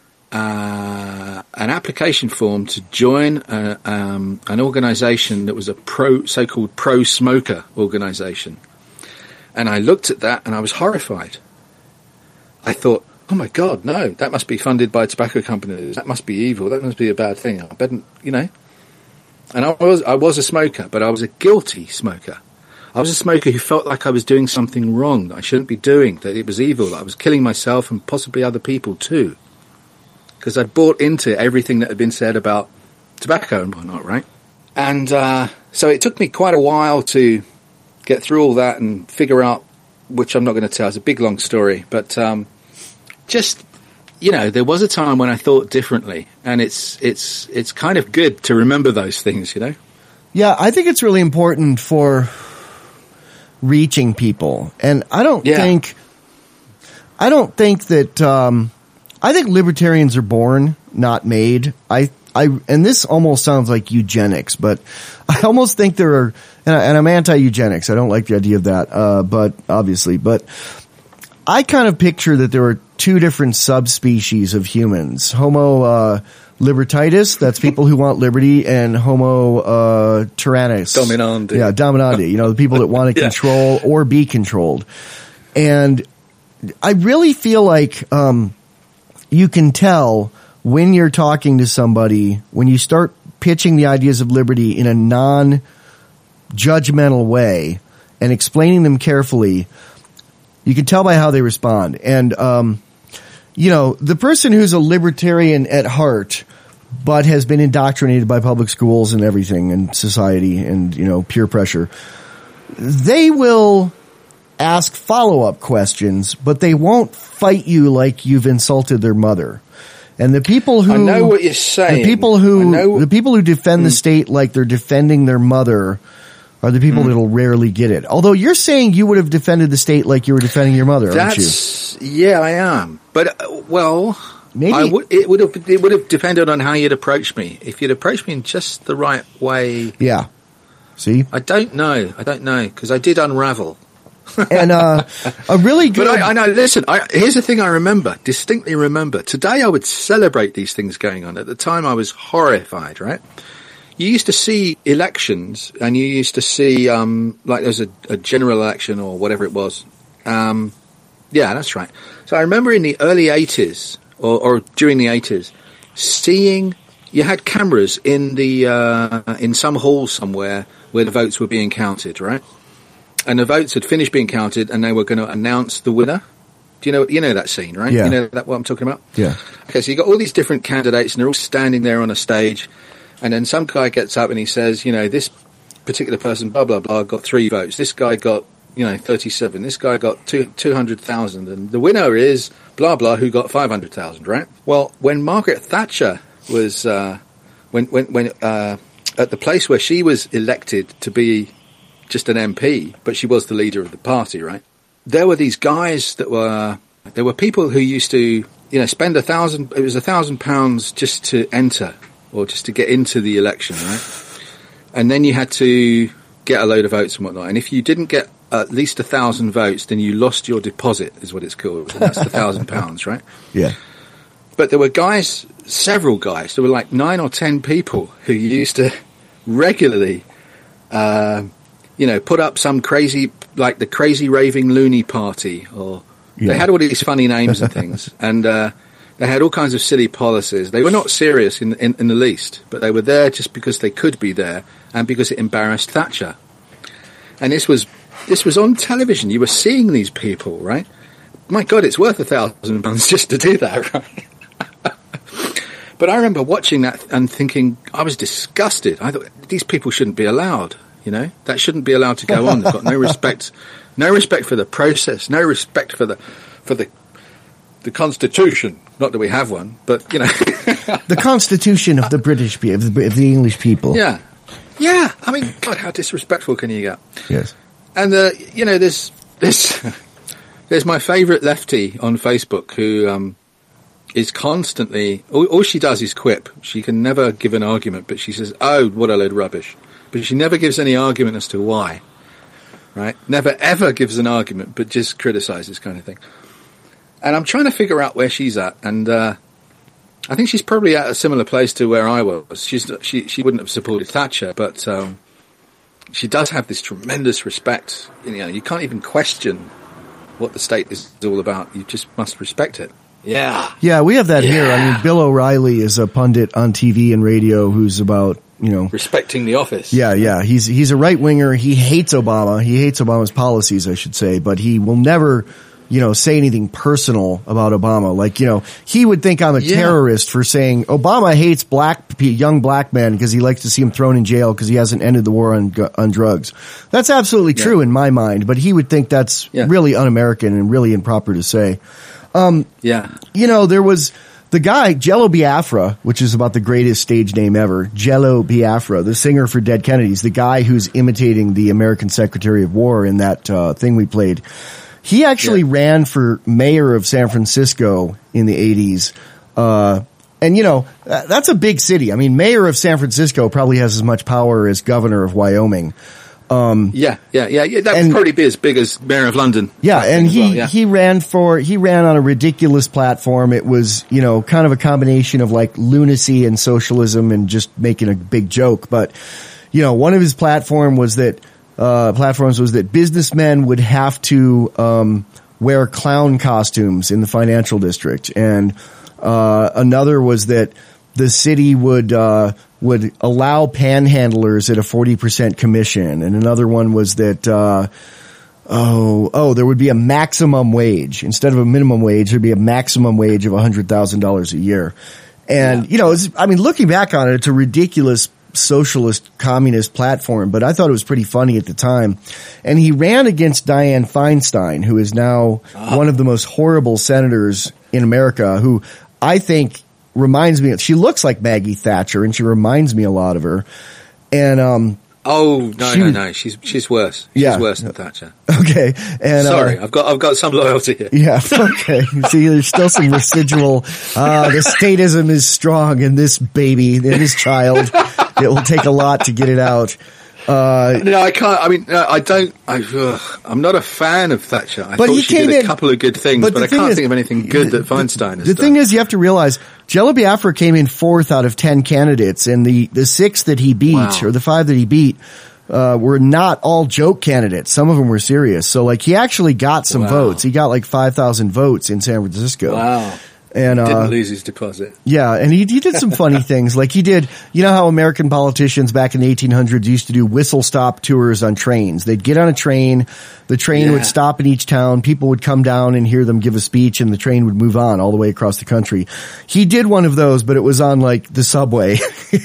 application form to join an organisation that was a so-called pro-smoker organisation. And I looked at that and I was horrified. I thought, oh my God, no, that must be funded by tobacco companies. That must be evil. That must be a bad thing. I bet, And I was a smoker, but I was a guilty smoker. I was a smoker who felt like I was doing something wrong that I shouldn't be doing, that it was evil, that I was killing myself and possibly other people too. Because I'd bought into everything that had been said about tobacco and whatnot, right? And so it took me quite a while to get through all that and figure out, which I'm not going to tell. It's a big, long story, but just, there was a time when I thought differently, and it's kind of good to remember those things, Yeah, I think it's really important for reaching people, and I don't think that I think libertarians are born, not made. And this almost sounds like eugenics, but I almost think there are, and I'm anti-eugenics. I don't like the idea of that, but obviously, but I kind of picture that there are two different subspecies of humans. Homo libertatis, that's people who want liberty, and Homo tyrannus. Dominandi. Yeah, dominandi. You know, the people that want to control or be controlled. And I really feel like you can tell when you're talking to somebody, when you start pitching the ideas of liberty in a non-judgmental way and explaining them carefully, you can tell by how they respond. And, you know, the person who's a libertarian at heart but has been indoctrinated by public schools and everything and society and, you know, peer pressure, they will ask follow-up questions, but they won't fight you like you've insulted their mother. And the people who I know what you're saying. The people who defend the state like they're defending their mother are the people that'll rarely get it. Although you're saying you would have defended the state like you were defending your mother, aren't you? Yeah, I am. But maybe it would have depended on how you'd approached me. If you'd approached me in just the right way. Yeah. See? I don't know because I did unravel. And a really good. But I know. Listen, here's the thing I distinctly remember. Today I would celebrate these things going on. At the time I was horrified. Right? You used to see elections, and you used to see like there's a general election or whatever it was. Yeah, that's right. So I remember in the early 80s or during the 80s, seeing you had cameras in the in some hall somewhere where the votes were being counted, right? And the votes had finished being counted, and they were going to announce the winner. Do you know that scene, right? Yeah. You know what I'm talking about? Yeah. Okay, so you got all these different candidates, and they're all standing there on a stage, and then some guy gets up and he says, you know, this particular person, blah blah blah, got 3 votes. This guy got, 37. This guy got 200,000, and the winner is blah blah, who got 500,000, right? Well, when Margaret Thatcher was when at the place where she was elected to be just an MP, but she was the leader of the party, right? There were these guys there were people who used to, spend £1,000 just to enter or just to get into the election, right? And then you had to get a load of votes and whatnot. And if you didn't get at least 1,000 votes, then you lost your deposit, is what it's called. And that's the £1,000, right? Yeah. But there were several guys, there were like 9 or 10 people who used to regularly, put up some crazy, like the Crazy Raving Loony Party, or they had all these funny names and things, and they had all kinds of silly policies. They were not serious in the least, but they were there just because they could be there and because it embarrassed Thatcher. And this was on television. You were seeing these people, right? My God, it's worth £1,000 just to do that, right? But I remember watching that and thinking, I was disgusted. I thought, these people shouldn't be allowed. That shouldn't be allowed to go on. They've got no respect for the process, no respect for the Constitution. Not that we have one, but the Constitution of the British people, of the English people. Yeah. I mean, God, how disrespectful can you get? Yes. And there's my favourite lefty on Facebook who is constantly, all she does is quip. She can never give an argument, but she says, "Oh, what a load of rubbish." But she never gives any argument as to why, right? Never, ever gives an argument, but just criticises kind of thing. And I'm trying to figure out where she's at, and I think she's probably at a similar place to where I was. She wouldn't have supported Thatcher, but she does have this tremendous respect. You can't even question what the state is all about. You just must respect it. Yeah. Yeah, we have that here. I mean, Bill O'Reilly is a pundit on TV and radio who's about, respecting the office. Yeah. He's a right winger. He hates Obama. He hates Obama's policies, I should say, but he will never, say anything personal about Obama. Like, he would think I'm a terrorist for saying Obama hates young black men because he likes to see him thrown in jail because he hasn't ended the war on drugs. That's absolutely true in my mind, but he would think that's really un-American and really improper to say. There was the guy, Jello Biafra, which is about the greatest stage name ever, Jello Biafra, the singer for Dead Kennedys, the guy who's imitating the American Secretary of War in that thing we played. He actually ran for mayor of San Francisco in the 80s. And that's a big city. I mean, mayor of San Francisco probably has as much power as governor of Wyoming. Yeah. That would probably be as big as Mayor of London. Yeah, and he ran on a ridiculous platform. It was, kind of a combination of like lunacy and socialism and just making a big joke. But, one of his platforms was that businessmen would have to wear clown costumes in the financial district, and another was that the city would allow panhandlers at a 40% commission, and another one was that there would be a maximum wage instead of a minimum wage. There'd be a maximum wage of $100,000 a year, and looking back on it, it's a ridiculous socialist communist platform, but I thought it was pretty funny at the time. And he ran against Dianne Feinstein, who is now one of the most horrible senators in America, who I think reminds me, she looks like Maggie Thatcher, and she reminds me a lot of her. And no, she's worse. She's worse than Thatcher. Okay, and sorry, I've got some loyalty here. Yeah, okay. See, there's still some residual. The statism is strong in this baby, in this child. It will take a lot to get it out. No, I can't. I mean, I don't. I'm not a fan of Thatcher. I thought she did a couple of good things, but I can't think of anything good that Feinstein has done. The thing is, you have to realize, Jello Biafra came in 4th out of 10 candidates, and the 6 that he beat, or the 5 that he beat, were not all joke candidates. Some of them were serious. So, like, he actually got some votes. He got like 5,000 votes in San Francisco. Wow. And, didn't lose his deposit. Yeah, and he did some funny things. Like he did, how American politicians back in the 1800s used to do whistle stop tours on trains. They'd get on a train, the train would stop in each town, people would come down and hear them give a speech, and the train would move on all the way across the country. He did one of those, but it was on like the subway.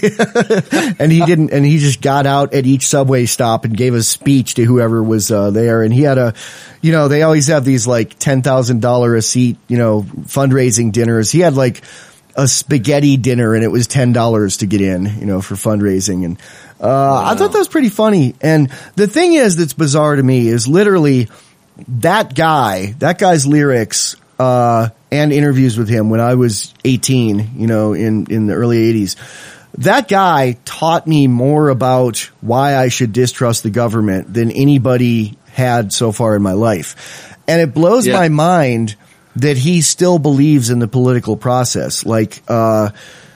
and he just got out at each subway stop and gave a speech to whoever was there. And he had they always have these like $10,000 a seat, fundraising dinners. He had like a spaghetti dinner, and it was $10 to get in, for fundraising. And I thought that was pretty funny. And the thing is that's bizarre to me is literally that guy's lyrics and interviews with him when I was 18, in the early 80s. That guy taught me more about why I should distrust the government than anybody had so far in my life. And it blows my mind that he still believes in the political process. Like, how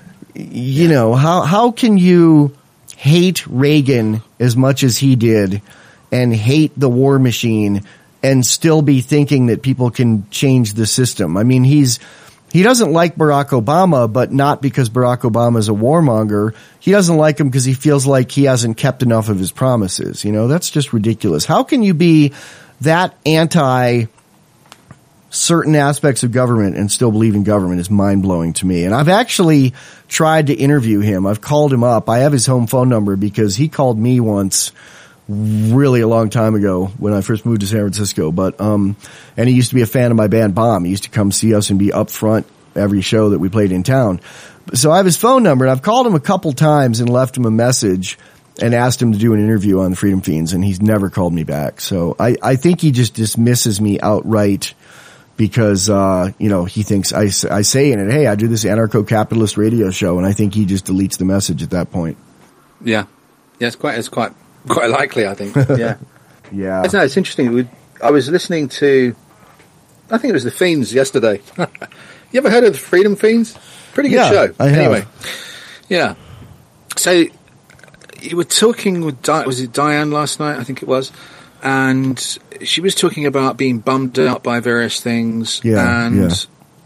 can you hate Reagan as much as he did and hate the war machine and still be thinking that people can change the system? I mean, he doesn't like Barack Obama, but not because Barack Obama is a warmonger. He doesn't like him because he feels like he hasn't kept enough of his promises. That's just ridiculous. How can you be that anti certain aspects of government and still believe in government? Is mind-blowing to me. And I've actually tried to interview him. I've called him up. I have his home phone number because he called me once really a long time ago when I first moved to San Francisco. But and he used to be a fan of my band Bomb. He used to come see us and be up front every show that we played in town. So I have his phone number, and I've called him a couple times and left him a message and asked him to do an interview on the Freedom Fiends, and he's never called me back. So I think he just dismisses me outright because, he thinks I say in it, hey, I do this anarcho-capitalist radio show, and I think he just deletes the message at that point. Yeah. Yeah, it's quite likely, I think. Yeah. Yeah. No, it's interesting. I was listening to, I think it was the Fiends yesterday. You ever heard of the Freedom Fiends? Pretty good show. I have. Anyway. Yeah. So, you were talking with, was it Dianne last night? I think it was. And she was talking about being bummed out by various things. Yeah, and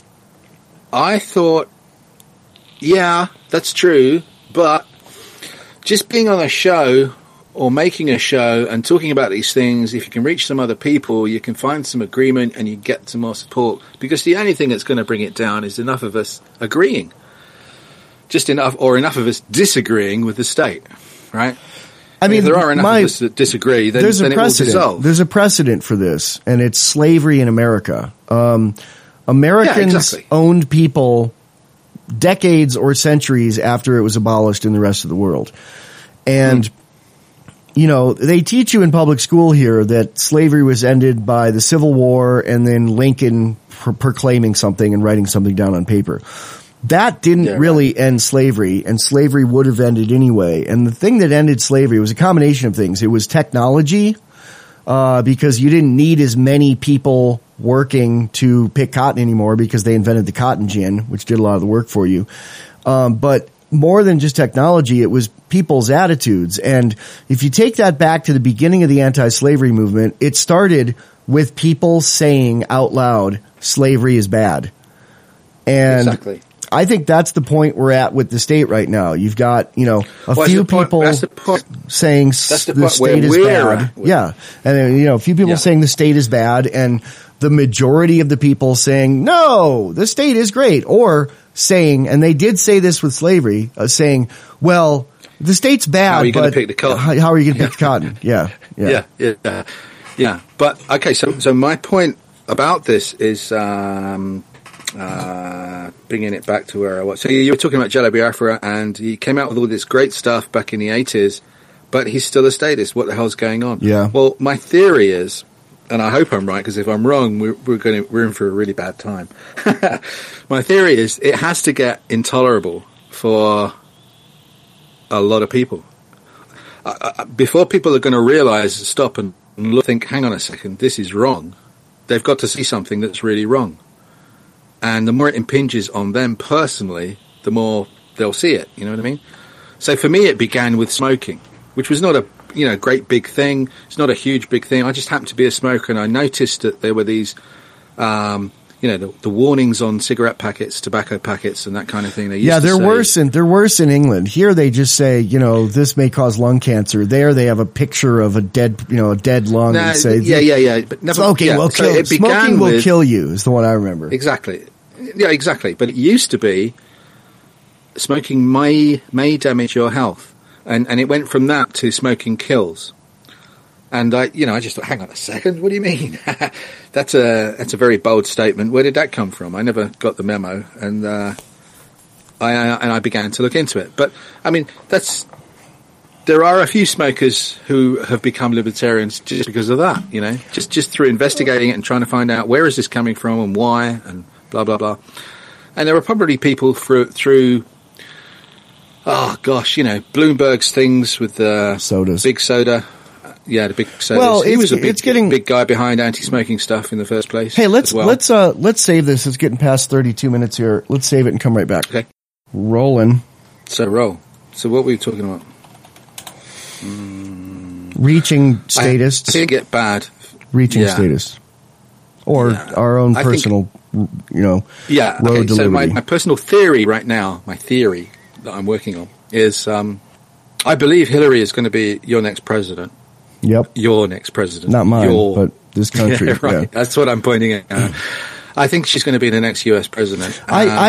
I thought, yeah, that's true. But just being on a show or making a show and talking about these things, if you can reach some other people, you can find some agreement and you get some more support. Because the only thing that's going to bring it down is enough of us agreeing. Just enough, or enough of us disagreeing with the state, right? I mean, if there are enough of us that disagree, then it will dissolve. There's a precedent for this, and it's slavery in America. Americans owned people decades or centuries after it was abolished in the rest of the world. And, they teach you in public school here that slavery was ended by the Civil War and then Lincoln proclaiming something and writing something down on paper. that didn't really end slavery, and slavery would have ended anyway. And the thing that ended slavery was a combination of things. It was technology, because you didn't need as many people working to pick cotton anymore because they invented the cotton gin, which did a lot of the work for you. But more than just technology, it was people's attitudes. And if you take that back to the beginning of the anti-slavery movement, it started with people saying out loud, slavery is bad. And exactly. I think that's the point we're at with the state right now. You've got, a few people saying the state is bad. Yeah. And then, a few people saying the state is bad, and the majority of the people saying, no, the state is great. Or saying, and they did say this with slavery, saying, well, the state's bad. How are you going to pick the cotton? How are you going to pick the cotton? Yeah. But, okay, so my point about this is, bringing it back to where I was. So you were talking about Jello Biafra, and he came out with all this great stuff back in the 80s, but he's still a statist. What the hell's going on? Yeah. Well, my theory is, and I hope I'm right, because if I'm wrong, we're in for a really bad time. My theory is it has to get intolerable for a lot of people. Before people are going to realize, stop and look, think, hang on a second, this is wrong. They've got to see something that's really wrong. And the more it impinges on them personally, the more they'll see it. You know what I mean? So for me, it began with smoking, which was not a great big thing. It's not a huge big thing. I just happened to be a smoker, and I noticed that there were these, the warnings on cigarette packets, tobacco packets, and that kind of thing. They're worse in England. Here they just say, this may cause lung cancer. There they have a picture of a dead lung and say, But never, smoking will kill. Smoking will kill you is the one I remember. Exactly. Yeah, exactly. But it used to be smoking may damage your health, and it went from that to smoking kills. And I just thought, hang on a second, what do you mean? That's a very bold statement. Where did that come from? I never got the memo, and I began to look into it. But I mean, there are a few smokers who have become libertarians just because of that. Just through investigating it and trying to find out where is this coming from and why and blah blah blah. And there are probably people through. Oh gosh, Bloomberg's things with the sodas, big soda. Yeah, the big sodas. Well, he was a big guy behind anti-smoking stuff in the first place. Hey, let's save this. It's getting past 32 minutes here. Let's save it and come right back. Okay. Rolling. So what were we talking about? Reaching status. I think it bad. Reaching status. Or our own personal, road to so liberty. my personal theory right now, my theory that I'm working on is, I believe Hillary is going to be your next president. Yep. Your next president. Not mine, but this country. Yeah, right. Yeah. That's what I'm pointing at. I think she's going to be the next U.S. president.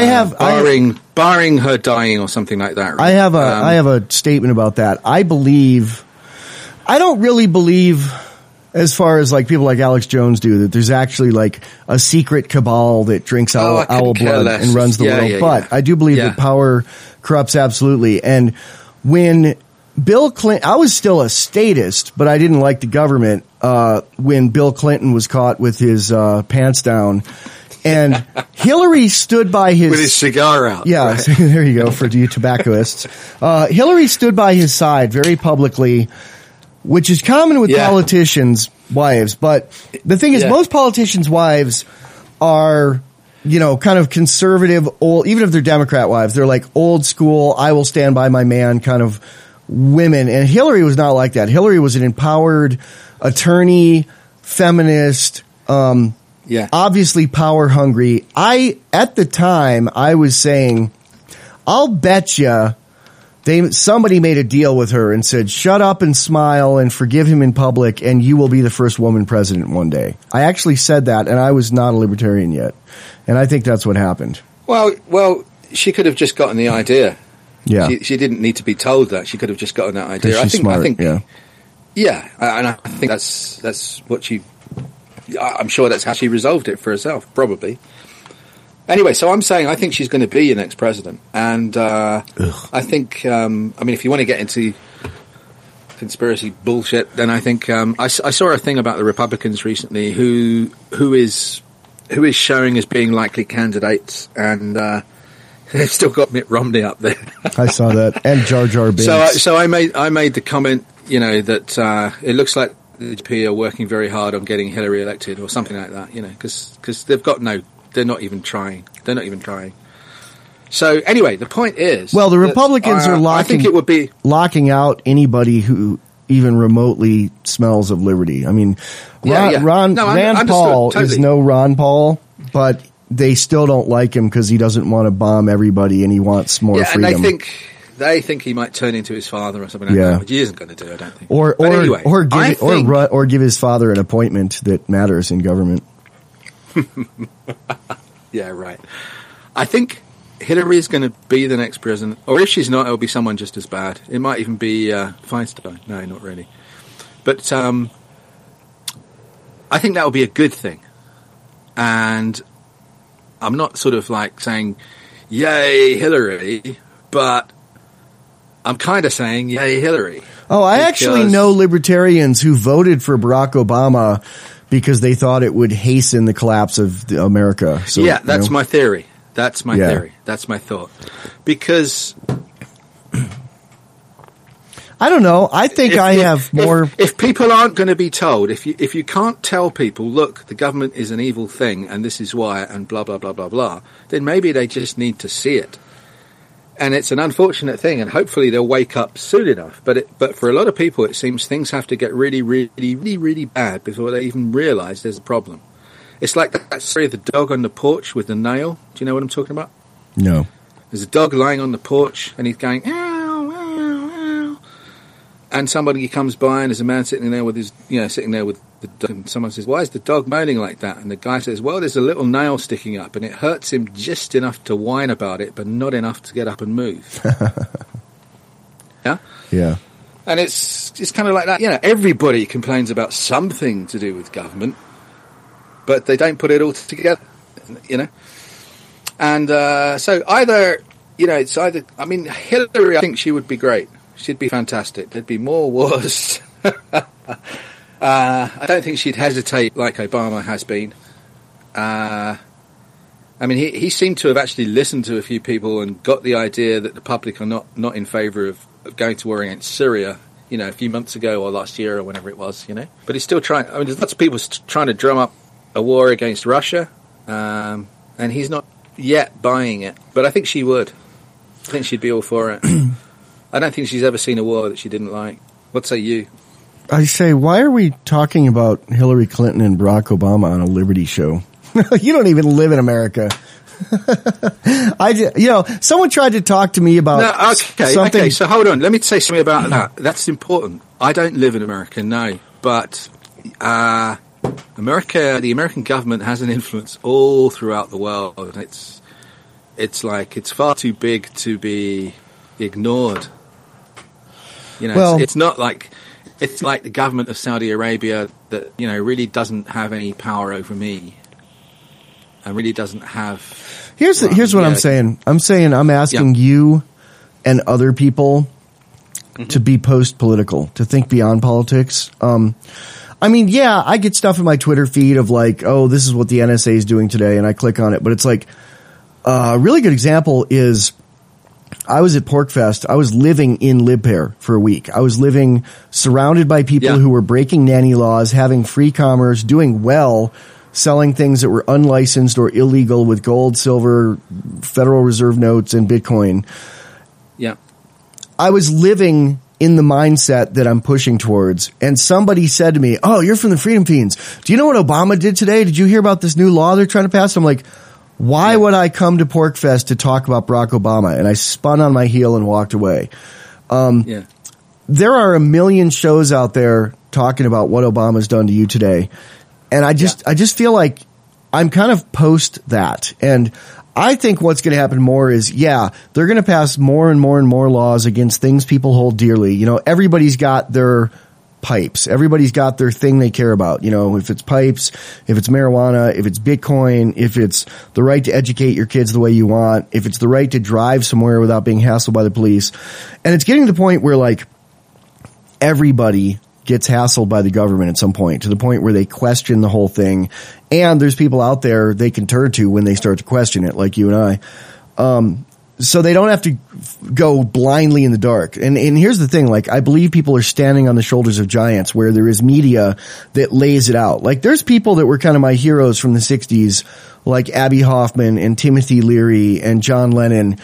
Barring her dying or something like that. Right? I have a statement about that. I don't really believe, as far as like people like Alex Jones do, that there's actually like a secret cabal that drinks owl blood and runs the world. But I do believe that power corrupts absolutely. And when Bill Clinton, I was still a statist, but I didn't like the government, when Bill Clinton was caught with his, pants down, and Hillary stood by his... With his cigar out. Yeah, right. There you go, for you tobacconists. Hillary stood by his side very publicly, which is common with politicians' wives, but the thing is, most politicians' wives are... kind of conservative, old, even if they're Democrat wives, they're like old school, I will stand by my man kind of women. And Hillary was not like that. Hillary was an empowered attorney, feminist, obviously power hungry. At the time, I was saying, I'll bet you somebody made a deal with her and said, shut up and smile and forgive him in public, and you will be the first woman president one day. I actually said that, and I was not a libertarian yet. And I think that's what happened. Well, she could have just gotten the idea. Yeah. She didn't need to be told that. She could have just gotten that idea. She's smart, and I think that's what I'm sure that's how she resolved it for herself, probably. Anyway, so I'm saying I think she's going to be your next president. And I think, if you want to get into conspiracy bullshit, then I think I saw a thing about the Republicans recently who is showing as being likely candidates. And, They've still got Mitt Romney up there. I saw that. And Jar Jar Binks. So I made the comment, that it looks like the GP are working very hard on getting Hillary elected or something like that, because they've got they're not even trying. They're not even trying. So anyway, the point is, well, the Republicans are I think it would be locking out anybody who even remotely smells of liberty. I mean, Rand Paul totally. Is no Ron Paul, but they still don't like him because he doesn't want to bomb everybody and he wants more freedom. And they think he might turn into his father or something like that, which he isn't going to do, I don't think. Or give his father an appointment that matters in government. Yeah, right. I think Hillary is going to be the next president, or if she's not, it'll be someone just as bad. It might even be Feinstein. No, not really. But I think that will be a good thing. And I'm not sort of like saying, yay, Hillary, but I'm kind of saying, yay, Hillary. Oh, I actually know libertarians who voted for Barack Obama because they thought it would hasten the collapse of America. So, yeah, that's my theory. That's my theory. That's my thought. Because I don't know. I think If people aren't going to be told, if you can't tell people, look, the government is an evil thing and this is why and blah, blah, blah, blah, blah, then maybe they just need to see it. And it's an unfortunate thing, and hopefully they'll wake up soon enough. But for a lot of people, it seems things have to get really, really, really, really bad before they even realise there's a problem. It's like that story of the dog on the porch with the nail. Do you know what I'm talking about? No. There's a dog lying on the porch, and he's going, ow, ow, ow. And somebody comes by, and there's a man sitting there with the dog, and someone says, why is the dog moaning like that? And the guy says, well, there's a little nail sticking up, and it hurts him just enough to whine about it, but not enough to get up and move. Yeah? Yeah. And it's kind of like that. Everybody complains about something to do with government, but they don't put it all together, And so it's either, I mean, Hillary, I think she would be great. She'd be fantastic. There'd be more wars. I don't think she'd hesitate like Obama has been. I mean, he seemed to have actually listened to a few people and got the idea that the public are not in favour of going to war against Syria, a few months ago or last year or whenever it was, But he's still trying. I mean, there's lots of people trying to drum up a war against Russia, and he's not yet buying it. But I think she would. I think she'd be all for it. I don't think she's ever seen a war that she didn't like. What say you? I say, why are we talking about Hillary Clinton and Barack Obama on a Liberty show? You don't even live in America. Someone tried to talk to me about something. Okay, so hold on. Let me say something about that. That's important. I don't live in America, no. But America, the American government has an influence all throughout the world. It's like it's far too big to be ignored. It's not like it's like the government of Saudi Arabia that really doesn't have any power over me, and really doesn't have. Here's what I'm saying. I'm asking you and other people to be post-political, to think beyond politics. I mean, yeah, I get stuff in my Twitter feed of like, oh, this is what the NSA is doing today, and I click on it. But it's like a really good example is I was at PorcFest. I was living in LibPair for a week. I was living surrounded by people who were breaking nanny laws, having free commerce, doing well, selling things that were unlicensed or illegal with gold, silver, Federal Reserve notes, and Bitcoin. Yeah. I was living in the mindset that I'm pushing towards. And somebody said to me, oh, you're from the Freedom Fiends. Do you know what Obama did today? Did you hear about this new law they're trying to pass? I'm like, why would I come to PorcFest to talk about Barack Obama? And I spun on my heel and walked away. There are a million shows out there talking about what Obama's done to you today. And I just feel like I'm kind of post that. And I think what's going to happen more is, they're going to pass more and more and more laws against things people hold dearly. Everybody's got their pipes. Everybody's got their thing they care about. If it's pipes, if it's marijuana, if it's Bitcoin, if it's the right to educate your kids the way you want, if it's the right to drive somewhere without being hassled by the police. And it's getting to the point where like everybody gets hassled by the government at some point, to the point where they question the whole thing. And there's people out there they can turn to when they start to question it, like you and I. so they don't have to go blindly in the dark. And here's the thing, like, I believe people are standing on the shoulders of giants where there is media that lays it out. Like, there's people that were kind of my heroes from the 60s, like Abby Hoffman and Timothy Leary and John Lennon,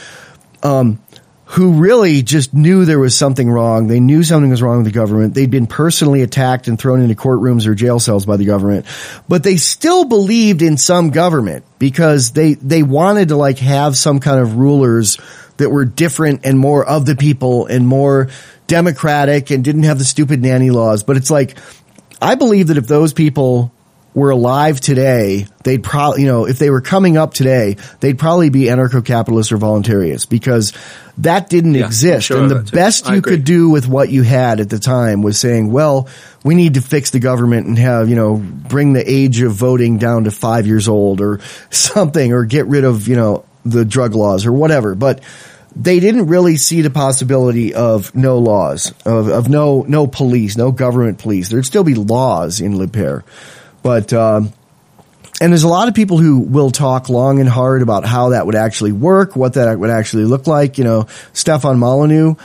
who really just knew there was something wrong. They knew something was wrong with the government. They'd been personally attacked and thrown into courtrooms or jail cells by the government, but they still believed in some government because they wanted to, like, have some kind of rulers that were different and more of the people and more democratic and didn't have the stupid nanny laws. But it's like, I believe that if those people were alive today, they'd probably, you know, if they were coming up today, they'd probably be anarcho-capitalists or voluntarists, because that didn't exist. Sure, and the best you could do with what you had at the time was saying, well, we need to fix the government and have, you know, bring the age of voting down to 5 years old or something, or get rid of, you know, the drug laws or whatever. But they didn't really see the possibility of no laws, of no police, no government police. There'd still be laws in Liber. But, and there's a lot of people who will talk long and hard about how that would actually work, what that would actually look like. You know, Stefan Molyneux.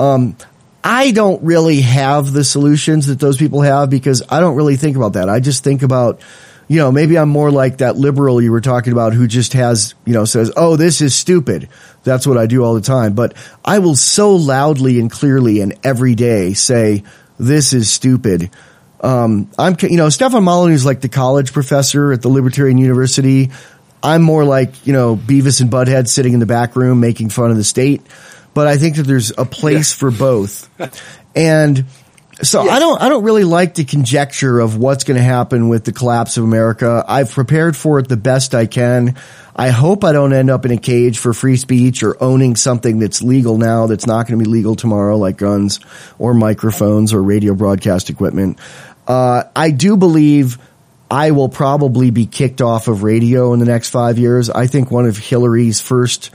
I don't really have the solutions that those people have, because I don't really think about that. I just think about, you know, maybe I'm more like that liberal you were talking about who just has, you know, says, oh, this is stupid. That's what I do all the time. But I will so loudly and clearly and every day say, this is stupid. You know, Stefan Molyneux is like the college professor at the Libertarian University. I'm more like, you know, Beavis and Butthead sitting in the back room making fun of the state. But I think that there's a place for both. And so I don't really like the conjecture of what's going to happen with the collapse of America. I've prepared for it the best I can. I hope I don't end up in a cage for free speech or owning something that's legal now that's not going to be legal tomorrow, like guns or microphones or radio broadcast equipment. I do believe I will probably be kicked off of radio in the next 5 years. I think one of Hillary's first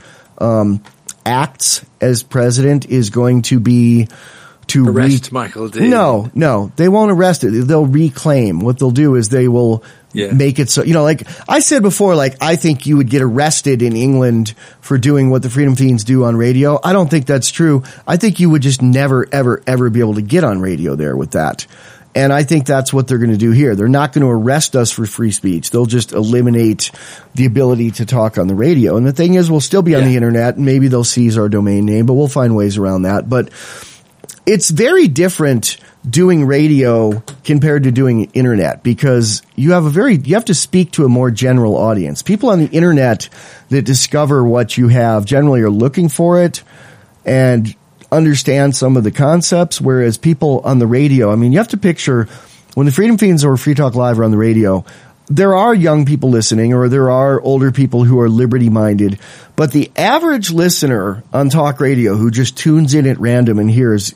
acts as president is going to be to arrest Michael D. No, they won't arrest it. They'll reclaim. What they'll do is they will make it so, you know, like I said before, like I think you would get arrested in England for doing what the Freedom Fiends do on radio. I don't think that's true. I think you would just never, ever, ever be able to get on radio there with that. And I think that's what they're going to do here. They're not going to arrest us for free speech. They'll just eliminate the ability to talk on the radio. And the thing is, we'll still be on the internet. Maybe they'll seize our domain name, but we'll find ways around that. But it's very different doing radio compared to doing internet, because you have to speak to a more general audience. People on the internet that discover what you have generally are looking for it and understand some of the concepts, whereas people on the radio, I mean, you have to picture when the Freedom Fiends or Free Talk Live are on the radio, there are young people listening, or there are older people who are liberty-minded, but the average listener on talk radio who just tunes in at random and hears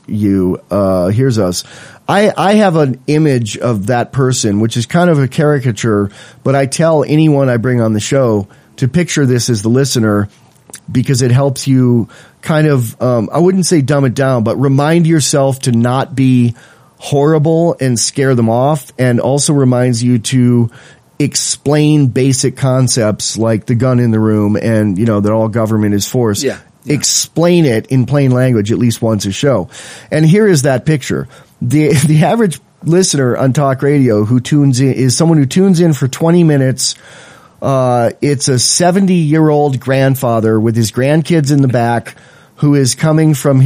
us, I have an image of that person, which is kind of a caricature, but I tell anyone I bring on the show to picture this as the listener, because it helps you kind of, I wouldn't say dumb it down, but remind yourself to not be horrible and scare them off, and also reminds you to explain basic concepts like the gun in the room and, you know, that all government is force. Yeah. Explain it in plain language at least once a show. And here is that picture. The average listener on talk radio who tunes in is someone who tunes in for 20 minutes. It's a 70-year-old grandfather with his grandkids in the back who's coming from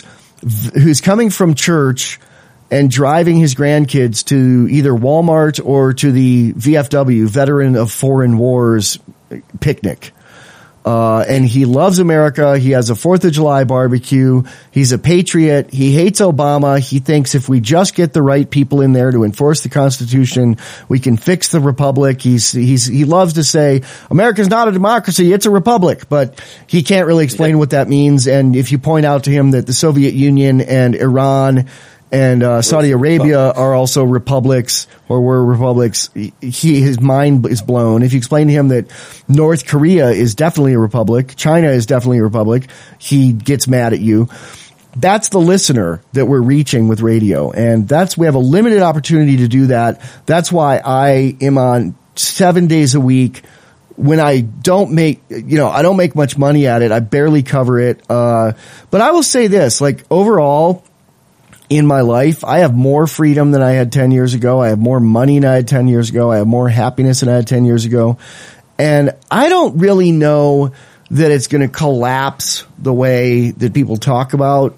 church and driving his grandkids to either Walmart or to the VFW, Veteran of Foreign Wars picnic. And he loves America. He has a 4th of July barbecue. He's a patriot. He hates Obama. He thinks if we just get the right people in there to enforce the Constitution, we can fix the republic. He loves to say, America's not a democracy, it's a republic, but he can't really explain what that means. And if you point out to him that the Soviet Union and Iran and Saudi Arabia are also republics, or were republics, his mind is blown. If you explain to him that North Korea is definitely a republic, China is definitely a republic, he gets mad at you. That's the listener that we're reaching with radio, and we have a limited opportunity to do that. That's why I am on 7 days a week when I don't make, I don't make much money at it. I barely cover it. But I will say this, like overall in my life, I have more freedom than I had 10 years ago. I have more money than I had 10 years ago. I have more happiness than I had 10 years ago. And I don't really know that it's going to collapse the way that people talk about.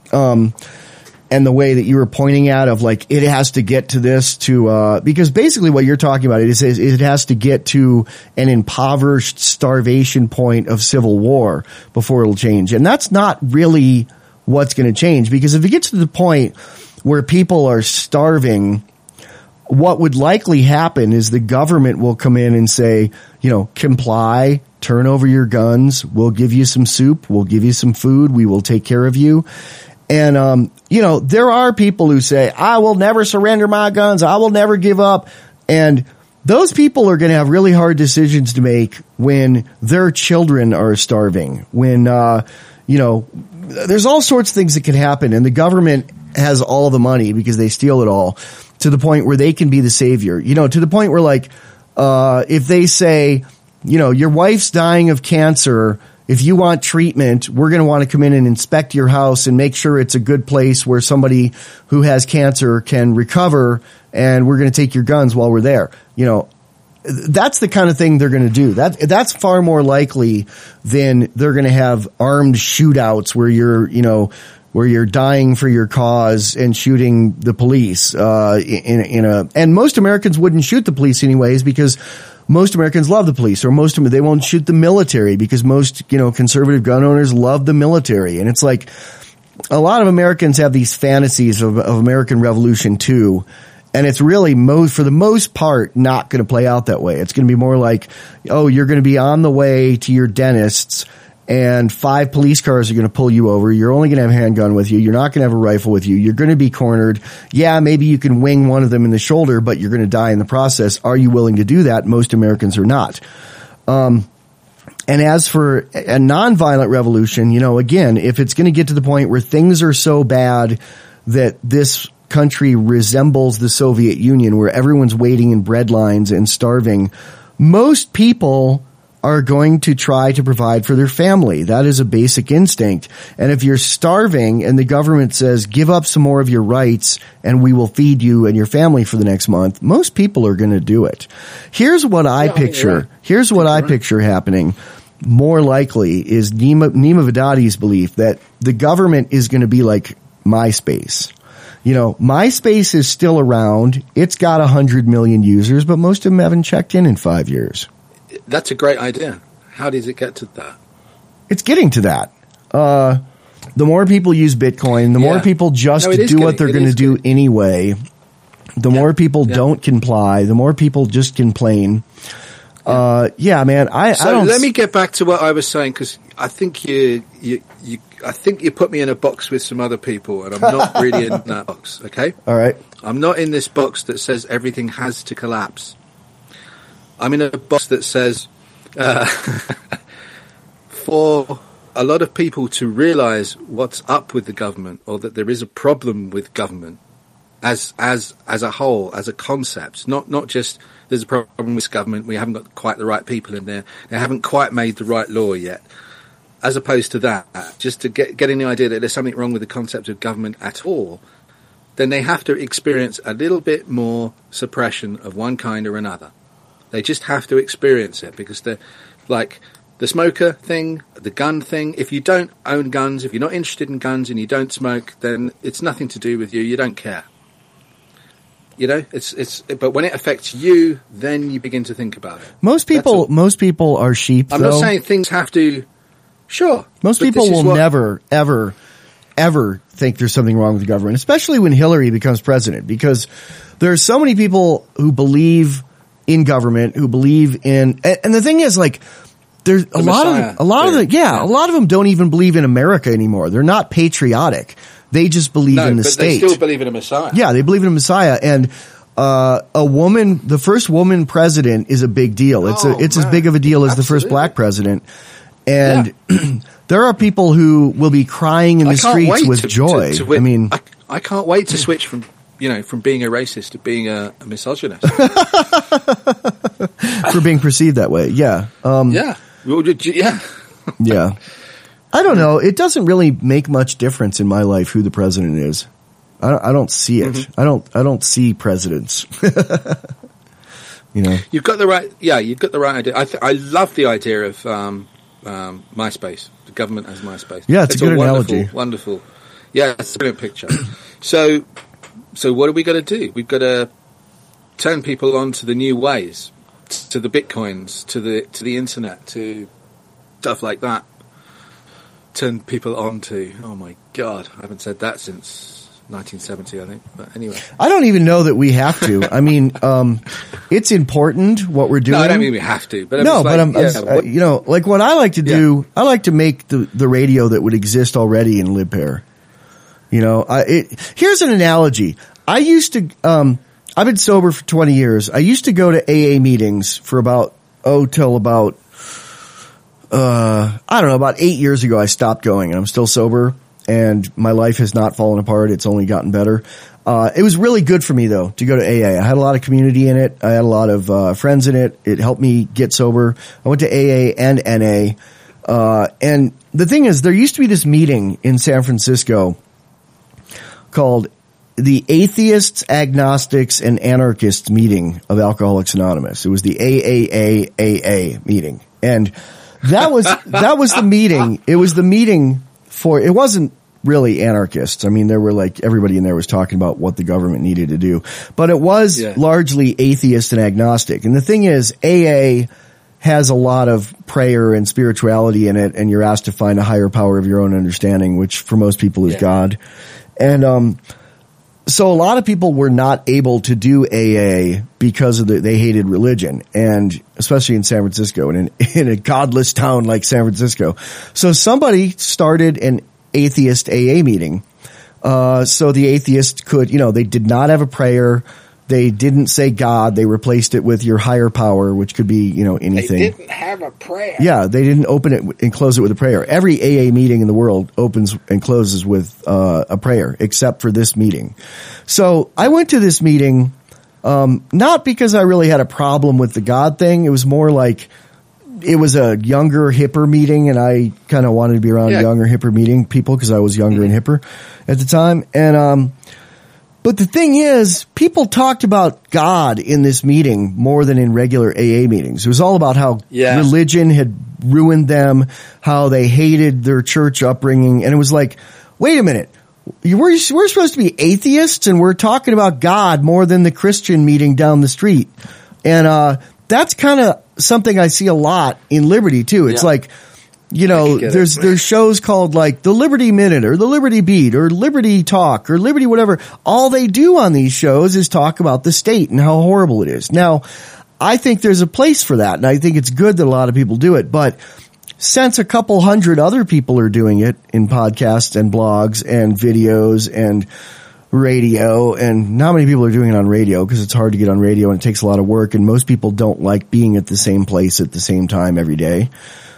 And the way that you were pointing at of like, it has to get to this because basically what you're talking about, it has to get to an impoverished starvation point of civil war before it'll change. And that's not really what's going to change, because if it gets to the point where people are starving, what would likely happen is the government will come in and say, comply, turn over your guns. We'll give you some soup. We'll give you some food. We will take care of you. And, there are people who say, I will never surrender my guns. I will never give up. And those people are going to have really hard decisions to make when their children are starving, when, there's all sorts of things that can happen, and the government has all the money because they steal it all, to the point where they can be the savior, to the point where like, if they say, your wife's dying of cancer, if you want treatment, we're going to want to come in and inspect your house and make sure it's a good place where somebody who has cancer can recover, and we're going to take your guns while we're there. That's the kind of thing they're going to do. That's far more likely than they're going to have armed shootouts where you're dying for your cause and shooting the police, and most Americans wouldn't shoot the police anyways, because most Americans love the police, or they won't shoot the military because most, conservative gun owners love the military. And it's like a lot of Americans have these fantasies of American Revolution 2. And it's really for the most part not going to play out that way. It's going to be more like, oh, you're going to be on the way to your dentist's and 5 police cars are going to pull you over. You're only going to have a handgun with you. You're not going to have a rifle with you. You're going to be cornered. Yeah, maybe you can wing one of them in the shoulder, but you're going to die in the process. Are you willing to do that? Most Americans are not. And as for a nonviolent revolution, again, if it's going to get to the point where things are so bad that this country resembles the Soviet Union, where everyone's waiting in bread lines and starving, most people are going to try to provide for their family. That is a basic instinct. And if you're starving and the government says, give up some more of your rights and we will feed you and your family for the next month, most people are going to do it. Here's what I picture. Right. Here's what I picture happening. More likely is Nima Vedadi's belief that the government is going to be like MySpace. MySpace is still around. It's got 100 million users, but most of them haven't checked in 5 years. That's a great idea. How does it get to that? It's getting to that. The more people use Bitcoin, the more people just do what they're going to do anyway. The more people don't comply, the more people just complain. Man. I don't. Let me get back to what I was saying, because I think you put me in a box with some other people, and I'm not really in that box. Okay. All right. I'm not in this box that says everything has to collapse. I'm in a box that says, for a lot of people to realize what's up with the government, or that there is a problem with government as a whole, as a concept, not just there's a problem with government, we haven't got quite the right people in there, they haven't quite made the right law yet. As opposed to that, just to getting the idea that there's something wrong with the concept of government at all, then they have to experience a little bit more suppression of one kind or another. They just have to experience it, because they're like the smoker thing, the gun thing. If you don't own guns, if you're not interested in guns and you don't smoke, then it's nothing to do with you. You don't care. But when it affects you, then you begin to think about it. Most people are sheep. I'm not saying things have to. Sure. Most people will never, ever think there's something wrong with the government, especially when Hillary becomes president, because there are so many people who believe in government, who believe in, and the thing is, like, there's a lot of them don't even believe in America anymore. They're not patriotic. They just believe in the state. They still believe in a Messiah. Yeah, they believe in a Messiah. And the first woman president is a big deal. It's as big of a deal as the first black president. And there are people who will be crying in the streets with joy. I can't wait to switch from being a racist to being a misogynist. for being perceived that way. Yeah. Yeah. Yeah. Yeah. I don't know. It doesn't really make much difference in my life who the president is. I don't see it. Mm-hmm. I don't see presidents. You know, You've got the right. Yeah, you've got the right idea. I love the idea of MySpace. The government as MySpace. Yeah, it's a good analogy. Wonderful. Yeah, it's a brilliant picture. So what are we going to do? We've got to turn people on to the new ways, to the bitcoins, to the internet, to stuff like that. Turn people on to. Oh my God, I haven't said that since 1970, I think. But anyway, I don't even know that we have to. I mean, it's important what we're doing. no, I don't mean we have to. But No, I'm but just like, you know, like what I like to do, I like to make the radio that would exist already in LibPair. You know, here's an analogy. I used to, I've been sober for 20 years. I used to go to AA meetings for till about, I don't know, about 8 years ago I stopped going, and I'm still sober, and my life has not fallen apart. It's only gotten better. It was really good for me though to go to AA. I had a lot of community in it. I had a lot of friends in it. It helped me get sober. I went to AA and NA. And the thing is, there used to be this meeting in San Francisco called the Atheists, Agnostics, and Anarchists meeting of Alcoholics Anonymous. It was the AAAAA meeting. And that was the meeting. It was the meeting it wasn't really anarchists. I mean, there were like, everybody in there was talking about what the government needed to do, but it was largely atheist and agnostic. And the thing is, AA has a lot of prayer and spirituality in it, and you're asked to find a higher power of your own understanding, which for most people is God. And, so a lot of people were not able to do AA because they hated religion, and especially in San Francisco and in a godless town like San Francisco. So somebody started an atheist AA meeting. So the atheists could, they did not have a prayer. They didn't say God. They replaced it with your higher power, which could be, anything. They didn't have a prayer. Yeah, they didn't open it and close it with a prayer. Every AA meeting in the world opens and closes with a prayer, except for this meeting. So I went to this meeting, not because I really had a problem with the God thing. It was more like it was a younger, hipper meeting, and I kind of wanted to be around younger, hipper meeting people because I was younger and hipper at the time. And but the thing is, people talked about God in this meeting more than in regular AA meetings. It was all about how religion had ruined them, how they hated their church upbringing. And it was like, wait a minute. We're supposed to be atheists, and we're talking about God more than the Christian meeting down the street. And that's kind of something I see a lot in Liberty, too. It's like, there's shows called like the Liberty Minute or the Liberty Beat or Liberty Talk or Liberty whatever. All they do on these shows is talk about the state and how horrible it is. Now, I think there's a place for that, and I think it's good that a lot of people do it. But since a couple hundred other people are doing it in podcasts and blogs and videos and radio, and not many people are doing it on radio because it's hard to get on radio and it takes a lot of work, and most people don't like being at the same place at the same time every day.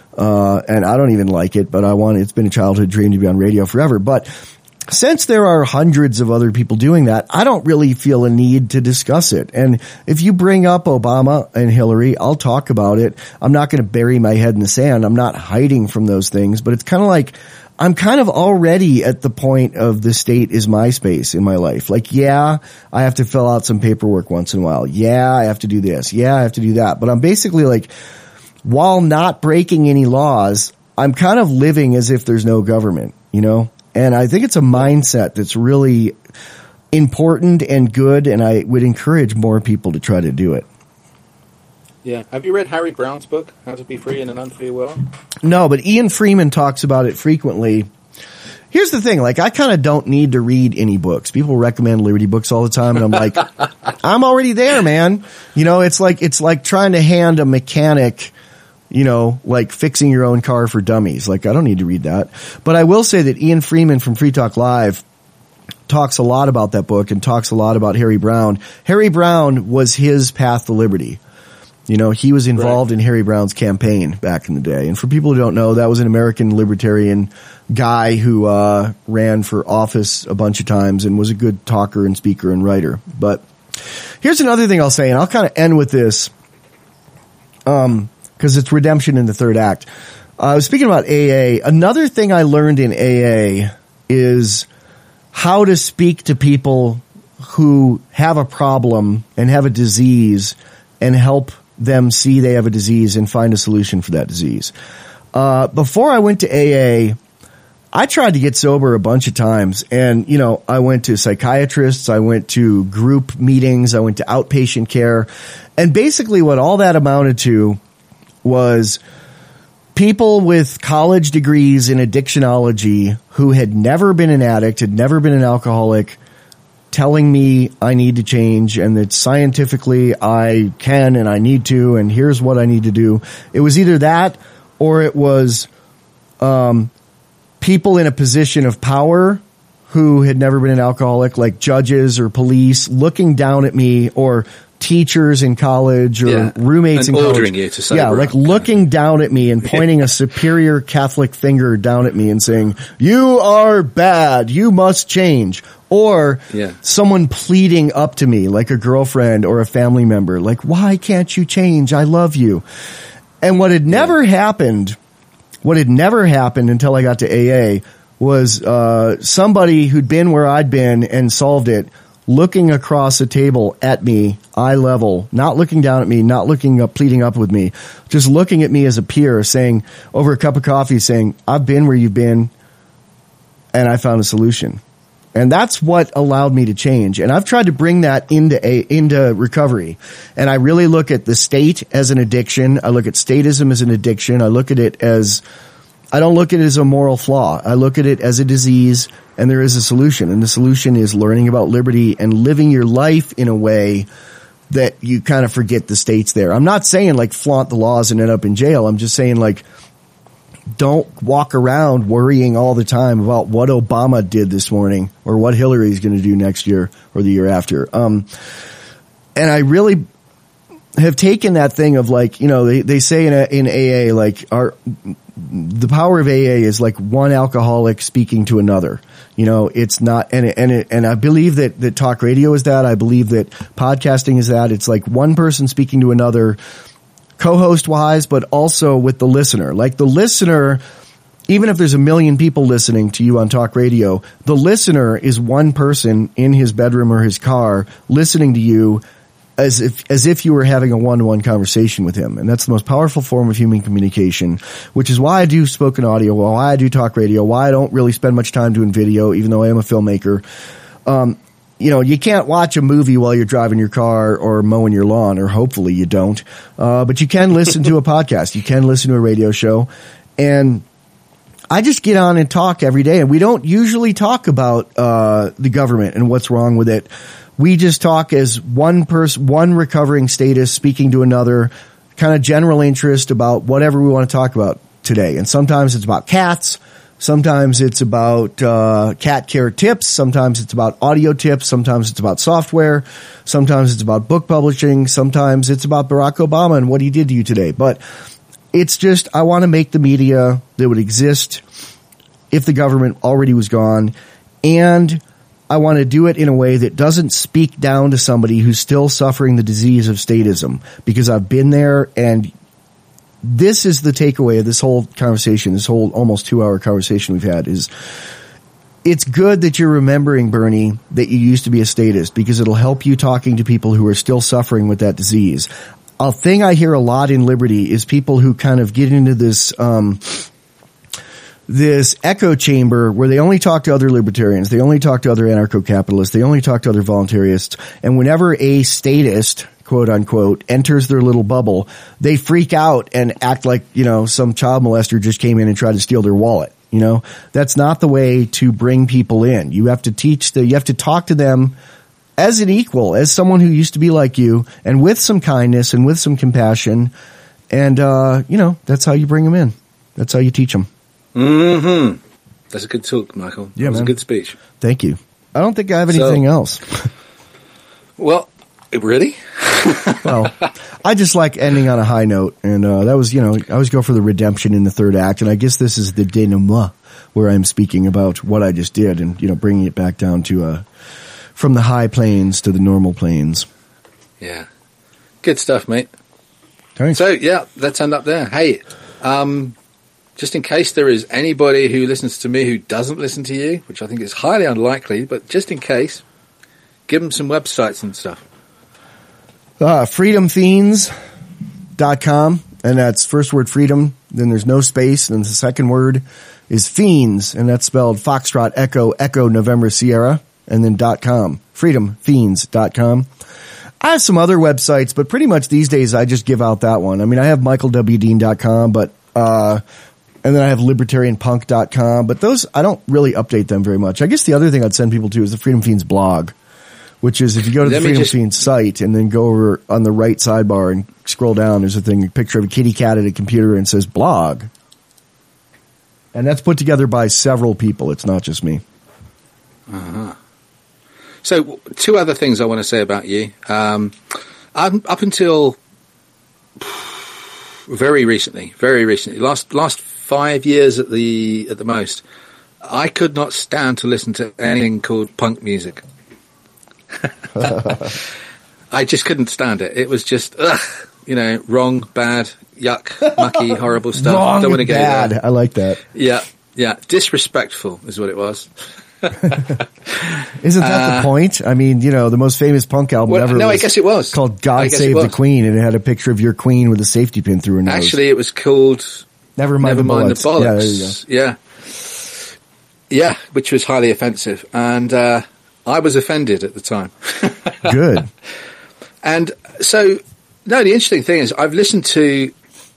And I don't even like it, but it's been a childhood dream to be on radio forever. But since there are hundreds of other people doing that, I don't really feel a need to discuss it. And if you bring up Obama and Hillary, I'll talk about it. I'm not going to bury my head in the sand. I'm not hiding from those things, but it's kind of like, I'm kind of already at the point of the state is MySpace in my life. Like, I have to fill out some paperwork once in a while. I have to do this. I have to do that. But I'm basically like, while not breaking any laws, I'm kind of living as if there's no government, And I think it's a mindset that's really important and good, and I would encourage more people to try to do it. Yeah. Have you read Harry Brown's book, How to Be Free in an Unfree World? No, but Ian Freeman talks about it frequently. Here's the thing, like, I kind of don't need to read any books. People recommend Liberty books all the time, and I'm like, I'm already there, man. It's like trying to hand a mechanic, like fixing your own car for dummies. Like, I don't need to read that. But I will say that Ian Freeman from Free Talk Live talks a lot about that book and talks a lot about Harry Brown. Harry Brown was his path to liberty. He was involved in Harry Brown's campaign back in the day. And for people who don't know, that was an American libertarian guy who ran for office a bunch of times and was a good talker and speaker and writer. But here's another thing I'll say, and I'll kind of end with this. because it's redemption in the third act. I was speaking about AA. Another thing I learned in AA is how to speak to people who have a problem and have a disease and help them see they have a disease and find a solution for that disease. Before I went to AA, I tried to get sober a bunch of times, and, I went to psychiatrists, I went to group meetings, I went to outpatient care, and basically what all that amounted to was people with college degrees in addictionology who had never been an addict, had never been an alcoholic, telling me I need to change and that scientifically I can and I need to, and here's what I need to do. It was either that or it was people in a position of power who had never been an alcoholic, like judges or police, looking down at me, or teachers in college or roommates and in college. ordering you to sober Yeah, like up. looking down at me and pointing a superior Catholic finger down at me and saying, "You are bad. You must change." Or someone pleading up to me, like a girlfriend or a family member, like, "Why can't you change? I love you." And what had never happened until I got to AA was somebody who'd been where I'd been and solved it, looking across a table at me, eye level, not looking down at me, not looking up, pleading up with me, just looking at me as a peer, saying, over a cup of coffee, saying, "I've been where you've been and I found a solution." And that's what allowed me to change. And I've tried to bring that into recovery. And I really look at the state as an addiction. I look at statism as an addiction. I look at it as, I don't look at it as a moral flaw. I look at it as a disease, and there is a solution. And the solution is learning about liberty and living your life in a way that you kind of forget the state's there. I'm not saying like flaunt the laws and end up in jail. I'm just saying like, don't walk around worrying all the time about what Obama did this morning or what Hillary's going to do next year or the year after. And I really have taken that thing of like, they say in AA, like the power of AA is like one alcoholic speaking to another. It's not, and I believe that talk radio is that. I believe that podcasting is that. It's like one person speaking to another, co-host wise, but also with the listener. Like the listener, even if there's a million people listening to you on talk radio, the listener is one person in his bedroom or his car listening to you as if you were having a one-to-one conversation with him. And that's the most powerful form of human communication, which is why I do spoken audio, why I do talk radio, why I don't really spend much time doing video, even though I am a filmmaker. You can't watch a movie while you're driving your car or mowing your lawn, or hopefully you don't. But you can listen to a podcast. You can listen to a radio show. And I just get on and talk every day. And we don't usually talk about the government and what's wrong with it. We just talk as one recovering status speaking to another, kind of general interest about whatever we want to talk about today. And sometimes it's about cats. Sometimes it's about cat care tips. Sometimes it's about audio tips. Sometimes it's about software. Sometimes it's about book publishing. Sometimes it's about Barack Obama and what he did to you today. But it's just, I want to make the media that would exist if the government already was gone. And I want to do it in a way that doesn't speak down to somebody who's still suffering the disease of statism, because I've been there, and this is the takeaway of this whole conversation, this whole almost 2-hour conversation we've had, is it's good that you're remembering, Bernie, that you used to be a statist, because it'll help you talking to people who are still suffering with that disease. A thing I hear a lot in Liberty is people who kind of get into this echo chamber where they only talk to other libertarians, they only talk to other anarcho-capitalists, they only talk to other voluntarists, and whenever a statist, quote unquote, enters their little bubble, they freak out and act like, some child molester just came in and tried to steal their wallet. That's not the way to bring people in. You have to you have to talk to them as an equal, as someone who used to be like you, and with some kindness and with some compassion. And, that's how you bring them in. That's how you teach them. Mm-hmm. That's a good talk, Michael. Yeah, that was man. a good speech. Thank you. I don't think I have anything else. Well, really? Well, I just like ending on a high note, and that was, I always go for the redemption in the third act, and I guess this is the denouement where I'm speaking about what I just did, and bringing it back down to from the high planes to the normal planes. Yeah, good stuff, mate. Thanks. So, yeah, let's end up there. Hey, just in case there is anybody who listens to me who doesn't listen to you, which I think is highly unlikely, but just in case, give them some websites and stuff. freedomfiends.com, and that's first word freedom, then there's no space, and then the second word is fiends, and that's spelled Foxtrot Echo Echo November Sierra, and then .com, freedomfiends.com. I have some other websites, but pretty much these days I just give out that one. I mean, I have michaelwdean.com, but and then I have libertarianpunk.com, but those, I don't really update them very much. I guess the other thing I'd send people to is the Freedom Fiends blog, which is if you go to the Freedom Fiends site and then go over on the right sidebar and scroll down, there's a picture of a kitty cat at a computer and says blog. And that's put together by several people. It's not just me. Uh-huh. So, two other things I want to say about you. I'm up until very recently, last 5 years at the most, I could not stand to listen to anything called punk music. I just couldn't stand it. It was just, wrong, bad, yuck, mucky, horrible stuff. Wrong, don't want to get bad. there. I like that. Yeah, disrespectful is what it was. Isn't that the point? I mean, the most famous punk album ever. No, I guess it was called God Save the Queen, and it had a picture of your queen with a safety pin through her nose. Actually, it was called Never Mind the Bollocks. Yeah, there you go. Yeah, which was highly offensive, and I was offended at the time. Good. And so, no, the interesting thing is, I've listened to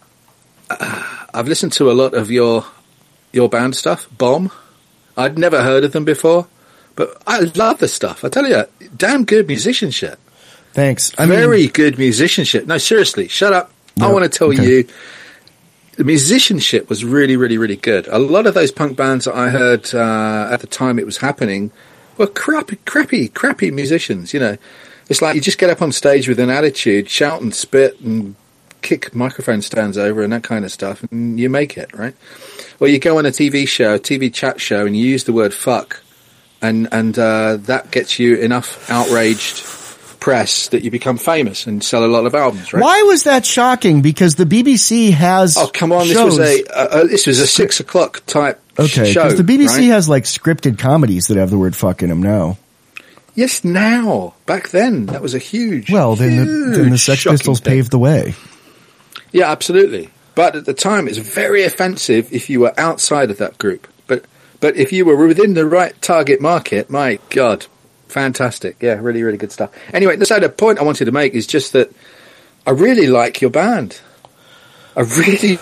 a lot of your band stuff, Bomb. I'd never heard of them before, but I love the stuff. I tell you, damn good musicianship. Thanks. Very good musicianship. No, seriously, shut up. No, I want to tell you, the musicianship was really, really, really good. A lot of those punk bands that I heard at the time it was happening were crappy musicians, It's like you just get up on stage with an attitude, shout and spit and kick microphone stands over and that kind of stuff, and you make it, right? Or you go on a TV chat show, and you use the word fuck, and that gets you enough outraged press that you become famous and sell a lot of albums, right? Why was that shocking? Because the BBC has come on, shows. This was a 6 o'clock type show. Because the BBC right? has like scripted comedies that have the word fuck in them now. Yes, now. Back then, that was a huge, well, then the Sex Pistols paved the way. Yeah, absolutely. But at the time, it's very offensive if you were outside of that group. But if you were within the right target market, my God, fantastic. Yeah, really, really good stuff. Anyway, the point I wanted to make is just that I really like your band. I really...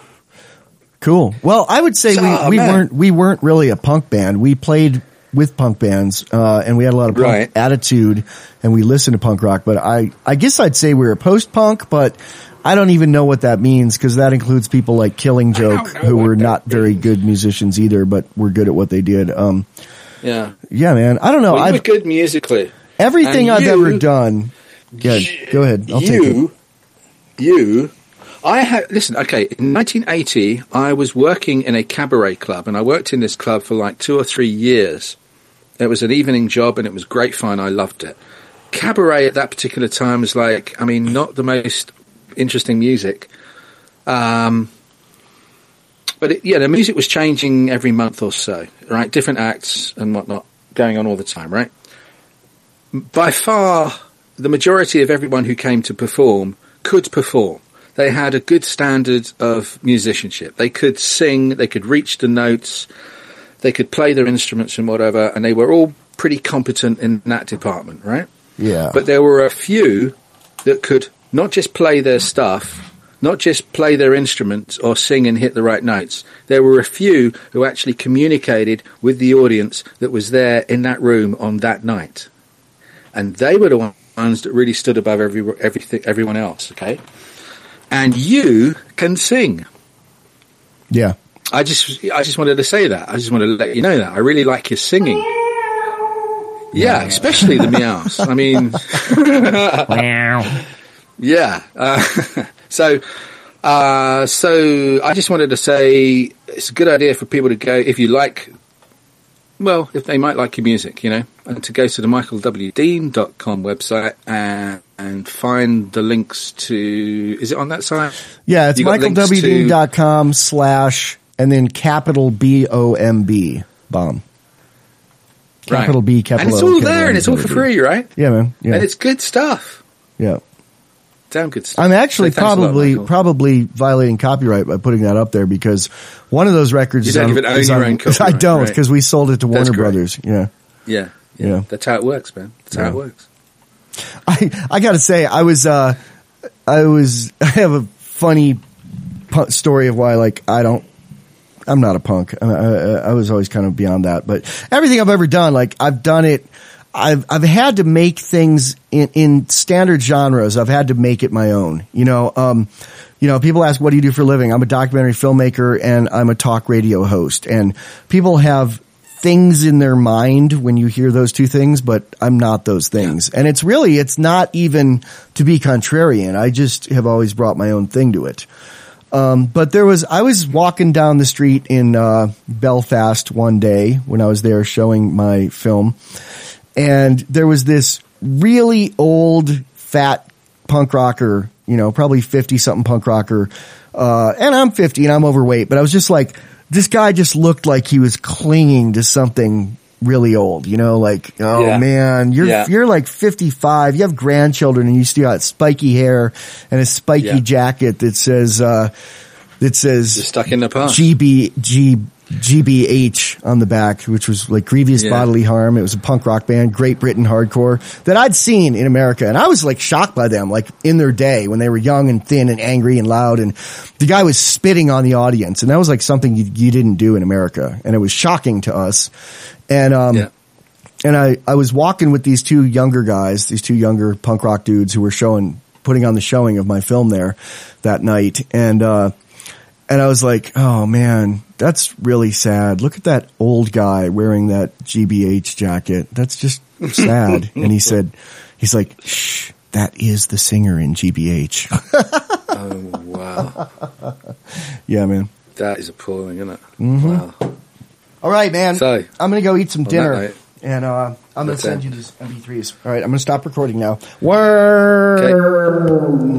Cool. Well, I would say we weren't really a punk band. We played with punk bands, and we had a lot of punk attitude, and we listened to punk rock. But I guess I'd say we were post-punk, but I don't even know what that means, because that includes people like Killing Joke, who were not very good musicians either, but were good at what they did. Yeah, man. I don't know. Well, you were good musically. Everything I've ever done. Yeah, go ahead. I'll take it. Listen, okay, in 1980, I was working in a cabaret club, and I worked in this club for like 2 or 3 years. It was an evening job, and it was great fun. I loved it. Cabaret at that particular time was like, not the most interesting music. But the music was changing every month or so, right? Different acts and whatnot going on all the time, right? By far, the majority of everyone who came to perform could perform. They had a good standard of musicianship. They could sing, they could reach the notes, they could play their instruments and whatever, and they were all pretty competent in that department, right? Yeah. But there were a few that could not just play their stuff, not just play their instruments or sing and hit the right notes. There were a few who actually communicated with the audience that was there in that room on that night. And they were the ones that really stood above everyone else, okay? And you can sing. Yeah. I just wanted to say that. I just wanted to let you know that. I really like your singing. Yeah, especially the meows. Yeah. So I just wanted to say it's a good idea for people to go, if they might like your music, and to go to the michaelwdean.com website and find the links to. Is it on that site? Yeah, it's You got links to- michaelwdean.com / and then capital BOMB bomb. Capital B, capital and it's O, all capital there, M, and it's all for capital B. free, right? Yeah, man. Yeah, And it's good stuff. yeah. Damn good stuff. I'm actually So thanks a lot, Michael. probably violating copyright by putting that up there because one of those records You don't even own your own I copyright, don't right. because we sold it to That's Warner correct. Brothers. Yeah. Yeah. That's how it works, man. That's how it works. I got to say, I have a funny story of why, like, I'm not a punk. I was always kind of beyond that, but everything I've ever done, like, I've done it. I've had to make things in standard genres. I've had to make it my own, people ask, what do you do for a living? I'm a documentary filmmaker and I'm a talk radio host, and people have things in their mind when you hear those two things, but I'm not those things. And it's not even to be contrarian. I just have always brought my own thing to it. But I was walking down the street in, Belfast one day when I was there showing my film, and there was this really old, fat punk rocker, probably 50 something punk rocker. And I'm 50 and I'm overweight, but I was just like, this guy just looked like he was clinging to something really old, man, you're like 55, you have grandchildren and you still got spiky hair and a spiky jacket that says You're stuck in the past. GBH on the back, which was like Grievous Bodily Harm. It was a punk rock band, Great Britain hardcore, that I'd seen in America. And I was like shocked by them, like in their day when they were young and thin and angry and loud. And the guy was spitting on the audience. And that was like something you didn't do in America. And it was shocking to us. And, and I was walking with these two younger guys, these two younger punk rock dudes who were putting on the showing of my film there that night. And I was like, oh man, that's really sad. Look at that old guy wearing that GBH jacket. That's just sad. And he's like, shh, that is the singer in GBH. Oh, wow. Yeah, man. That is appalling, isn't it? Mm-hmm. Wow. All right, man. So, I'm going to go eat some dinner. night, And I'm going to That's send it. you these MP3s. All right, I'm going to stop recording now. Word. Okay.